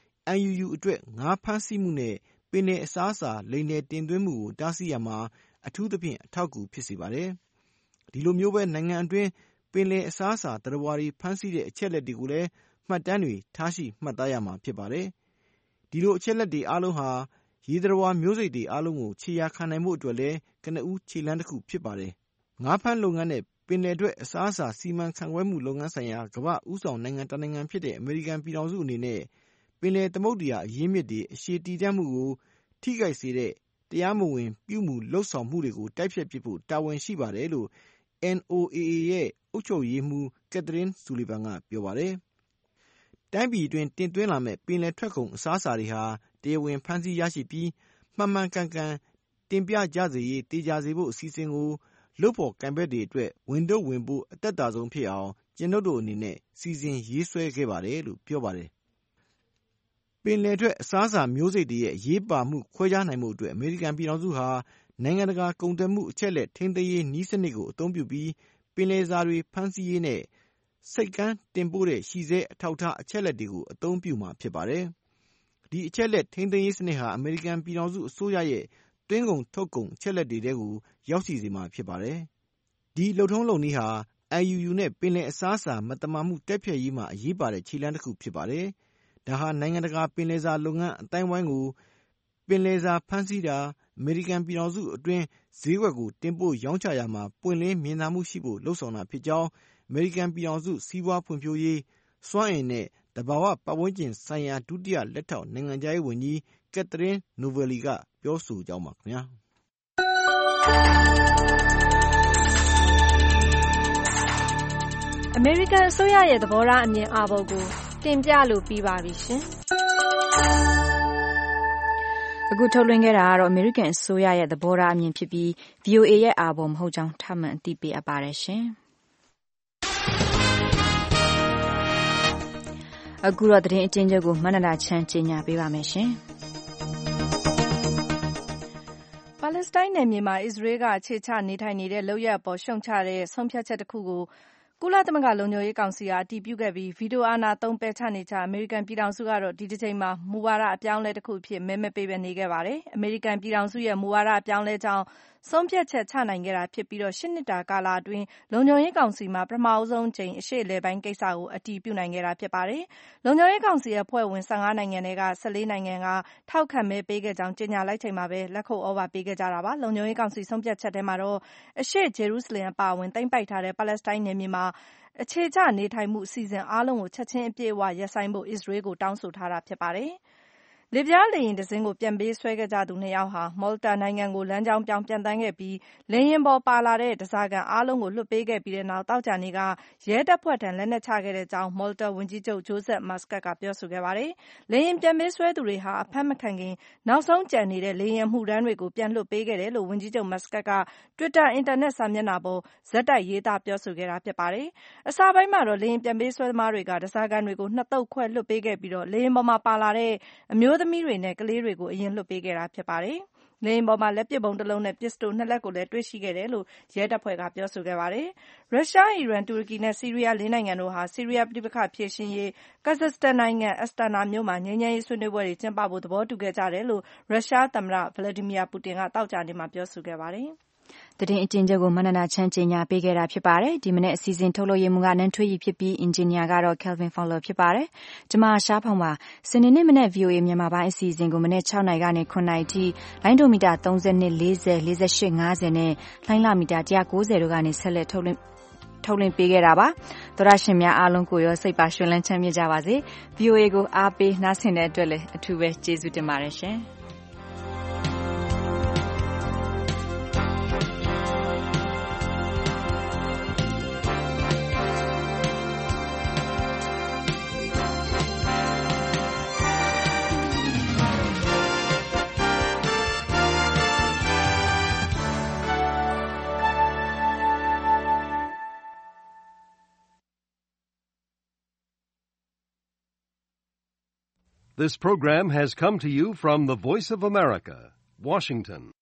IUU အတွက်ငါးဖမ်းဆီးမှုနဲ့ပင်လယ်အစားအစာလိမ်လည်တင်သွင်းမှုကိုတားဆီးရမှာအထူးသဖြင့်အထောက်အကူဖြစ်စေပါတယ်။ဒီလိုမျိုးပဲနိုင်ငံအတွင်းပင်လယ်အစားအစာသတ္တဝါတွေဖမ်းဆီးတဲ့အချက်အလက်တွေကိုလည်းမှတ်တမ်းတွေထားရှိမှတ်သားရမှာဖြစ်ပါတယ်။ဒီလိုအချက်အလက်တွေအားလုံးဟာရေသတ္တဝါမျိုးစိတ်တွေအားလုံးကိုခြေရာခံနိုင်မှုအတွက်လည်းကနဦးခြေလှမ်းတစ်ခုဖြစ်ပါတယ်။ငါးဖမ်းလုပ်ငန်းနဲ့ပင်လယ်အတွက်အစားအစာစီမံခန့်ခွဲမှုလုပ်ငန်းဆိုင်ရာကမ္ဘာ့ဦးဆောင်နိုင်ငံတစ်နိုင်ငံဖြစ်တဲ့အမေရိကန်ပြည်ထောင်စုအနေနဲ့ပင်လယ်သမုဒ္ဒရာအရင်းမြစ်တွေအရှည်တည်တံ့မှုကိုထိခိုက်စေတဲ့တရားမဝင်ပြုမှုလှုပ်ဆောင်မှုတွေကိုတိုက်ဖျက်ပစ်ဖို့တာဝန်ရှိပါတယ်လို့ NOAA ရဲ့အုပ်ချုပ်ရေးမှူး Catherine Sullivan ကပြောပါတယ်။တိုင်းပြည်အတွင်းတင်သွင်းလာမဲ့ပင်လယ်ထွက်ကုန်အစားအစာတွေဟာတရားဝင်ဖမ်းဆီးရရှိပြီးမှန်မှန်ကန်ကန်တင်ပြကြစေရေးတေချာစေဖို့အစီအစဉ်ကိုလုပ်ဖို့ကံဘက်တွေအတွက်ဝင်တော့ဝင်ဖို့အသက်သာဆုံးဖြစ်အောင်ကျွန်တော်တို့အနေနဲ့စီစဉ်ရေးဆွဲခဲ့ပါတယ်လို့ပြောပါတယ်။ပင်လယ်ထွက်အစားအစာမျိုးစိတ်တွေရဲ့ရေးပါမှုခွဲခြားနိုင်မှုအတွက်အမေရိကန်ပြည်ထောင်စုဟာနိုင်ငံတကာကုန်သွယ်မှုအချက်လက်ထိန်းသိမ်းရေးနည်းစနစ်ကိုအသုံးပြုပြီးပင်လယ်စာတွေဖမ်းဆီးရေးနဲ့စိတ်ကမ်းတင်ပို့တဲ့ရှီစဲအထောက်အထားအချက်လက်တွေကိုအသုံးပြုမှာဖြစ်ပါတယ်။ဒီအချက်လက်ထိန်းသိမ်းရေးစနစ်ဟာအမေရိကန်ပြည်ထောင်စုအစိုးရရဲ့သွင်းကုန်ထုတ်ကုန်အချက်လက်တွေကိုရောက်ရှိစေမှာဖြစ်ပါတယ်။ဒီလုပ်ထုံးလုပ်နည်းဟာ IUU နဲ့ပင်လယ်အစားအစာမတမာမှုတိုက်ဖျက်ရေးမှာအရေးပါတဲ့ခြေလှမ်းတစ်ခုဖြစ်ပါတယ်။ဒါဟာနိုင်ငံတကာပင်လယ်စာလုပ်ငန်းအတိုင်းဝိုင်းကိုပင်လယ်စာဖမ်းဆီးတာအမေရိကန်ပြည်ထောင်စုအတွင်းဈေးကွက်ကိုတင်ပို့ရောင်းချရာမှာပွင့်လင်းမြင်သာမှုရှိဖို့လှုံ့ဆော်တာဖြစ်ကြောင်းအမေရိကန်ပြည်ထောင်စုစီးပွားဖွံ့ဖြိုးရေးစွမ်းအင်နဲ့သဘာဝပတ်ဝန်းကျင်ဆိုင်ရာဒုတိယလက်ထောက်နိုင်ငံခြားရေးဝန်ကြီး Catherine Novelli ကပြောဆိုကြောင်းပါခင်ဗျာအမေရိကန်အစိုးရရဲ့သဘောထားအမြင်အာဘော်ကိုတင်ပြလို့ပြီးပါပြီရှင်။အခုထုတ်လွှင့်ခဲ့တာကတော့အမေရိကန်အစိုးရရဲ့သဘောထားအမြင်ဖြစ်ပြီး VOA ရဲ့အာဘော်မဟုတ်ကြောင်းထပ်မံအသိပေးအပ်ပါတယ်ရှင်။အခုတော့သတင်းအကျဉ်းချုပ်ကိုမနန္ဒာချမ်းကြေညာပေးပါမယ်ရှင်။ပါလက်စတိုင်းနယ်မြေမှာအစ္စရေးကအခြေချနေထိုင်နေတဲ့လုပ်ရပ်အပေါ်ရှုံချတဲ့ဆုံးဖြတ်ချက်တစ်ခုကိုကုလသမဂ္ဂလုံခြုံရေးကောင်စီကအတည်ပြုခဲ့ပြီးဗီတိုအာဏာသုံးပယ်ချနေကြအမေရိကန်ပြည်ထောင်စုကတော့ဒီတစ်ချိန်မှာမူဝါဒအပြောင်းအလဲတစ်ခုအဖြစ်မဲမပေးဘဲနေခဲ့ပါတယ်။အမေရိကန်ပြည်ထောင်စုရဲ့မူဝါဒအပြောင်းအလဲကြောင့်ဆုံးဖြတ်ချက်ချနိုင်ခဲ့တာဖြစ်ပြီး8 နှစ်တာကာလအတွင်းလုံခြုံရေးကောင်စီမှာပထမဆုံးအကြိမ်အရှေ့အလယ်ပိုင်းကိစ္စကိုအတည်ပြုနိုင်ခဲ့တာဖြစ်ပါတယ်။လုံခြုံရေးကောင်စီအဖွဲ့ဝင်15နိုင်ငံထဲက14နိုင်ငံကထောက်ခံမဲပေးခဲ့ကြောင်းကြေညာလိုက်ချိန်မှာပဲလက်ခုပ်ဩဘာပေးခဲ့ကြတာပါ။လုံခြုံရေးကောင်စီဆုံးဖြတ်ချက်ထဲမှာတော့အရှေ့ဂျေရုဆလင်အပါအဝင်သိမ်းပိုက်ထားတဲ့ပါလက်စတိုင်းနယ်မြေမှာအခြေချနေထိုင်မှုအစီအစဉ်အားလုံးကိုချက်ချင်းအပြည့်အဝရပ်ဆိုင်းဖို့အစ္စရေးကိုတောင်းဆိုထားတာဖြစ်ပါတယ်။လေပြားလေယာဉ်တစ်စင်းကိုပြန်ပေးဆွဲခဲ့ကြသူ2ယောက်ဟာမော်လ်တာနိုင်ငံကိုလမ်းကြောင်းပြောင်းပြန်တန်းခဲ့ပြီးလေယာဉ်ပေါ်ပါလာတဲ့ဓားစာခံအားလုံးကိုလွှတ်ပေးခဲ့ပြီးတဲ့နောက်သောကြာနေ့ကရဲတပ်ဖွဲ့ထံလက်နက်ချခဲ့တဲ့အကြောင်းမော်လ်တာဝန်ကြီးချုပ် Joseph Muscat ကပြောဆိုခဲ့ပါတယ်။လေယာဉ်ပြန်ပေးဆွဲသူတွေဟာအဖမ်းမခံခင်နောက်ဆုံးကျန်နေတဲ့လေယာဉ်အမှုထမ်းတွေကိုပြန်လွှတ်ပေးခဲ့တယ်လို့ဝန်ကြီးချုပ် Muscat က Twitter အင်တာနက်စာမျက်နှာပေါ်ဆက်တိုက်ရေးသားပြောဆိုခဲ့တာဖြစ်ပါတယ်။အစပိုင်းမှာတော့လေယာဉ်ပြန်ပေးဆွဲသမားတွေကဓားစာခံတွေကို2သုတ်ခွဲလွှတ်ပေးခဲ့ပြီးလေယာဉ်ပေါ်မှာပါလာတဲ့အမျိုးသမီးတွေနဲ့ကလေးတွေကိုအရင်လွှတ်ပေးခဲ့တာဖြစ်ပါတယ်။လေယာဉ်ပေါ်မှာလက်ပစ်ဗုံးတစ်လုံးနဲ့ပစ္စတို2လက်ကိုလည်းတွေ့ရှိခဲ့တယ်လို့ရဲတပ်ဖွဲ့ကပြောဆိုခဲ့ပါတယ်။ရုရှား၊အီရန်၊တူရကီနဲ့ဆီးရီးယား4နိုင်ငံတို့ဟာဆီးရီးယားပဋိပက္ခဖြေရှင်းရေးကာဇက်စတန်နိုင်ငံအက်စတာနာမြို့မှာငြိမ်းချမ်းရေးဆွေးနွေးပွဲတွေကျင်းပဖို့သဘောတူခဲ့ကြတယ်လို့ရုရှားသမ္မတဗလာဒီမီယာပူတင်ကသောကြာနေ့မှာပြောဆိုခဲ့ပါတယ်။သတင်းအကျဉ်းချုပ်ကိုမနန္ဒာချမ်းကြေညာပေးခဲ့တာဖြစ်ပါတယ်။ဒီမနေ့အစီအစဉ်ထုတ်လုပ်ရေးမှူးကနန်းထွေးရီဖြစ်ပြီးအင်ဂျင်နီယာကတော့ Kelvin Fowler ဖြစ်ပါတယ်။ကျွန်မရှားဖောင်ပါစနေနေ့မနေ့ VOA မြန်မာပိုင်းအစီအစဉ်ကိုမနေ့6နာရီကနေ9နာရီထိလိုင်းဒိုမီတာ32 40 48 50နဲ့လိုင်းလာမီတာ190တို့ကနေဆက်လက်ထုတ်လွှင့်ပေးခဲ့တာပါ။သောရရှင်များအားလုံးကိုရောစိတ်ပါရှင်လန်းချမ်းမြေ့ကြပါစေ။ VOA ကိုအားပေးနားဆင်တဲ့အတွက်လည်းအထူးပဲကျေးဇူးတင်ပါတယ်ရှင်။ This program has come to you from the Voice of America, Washington.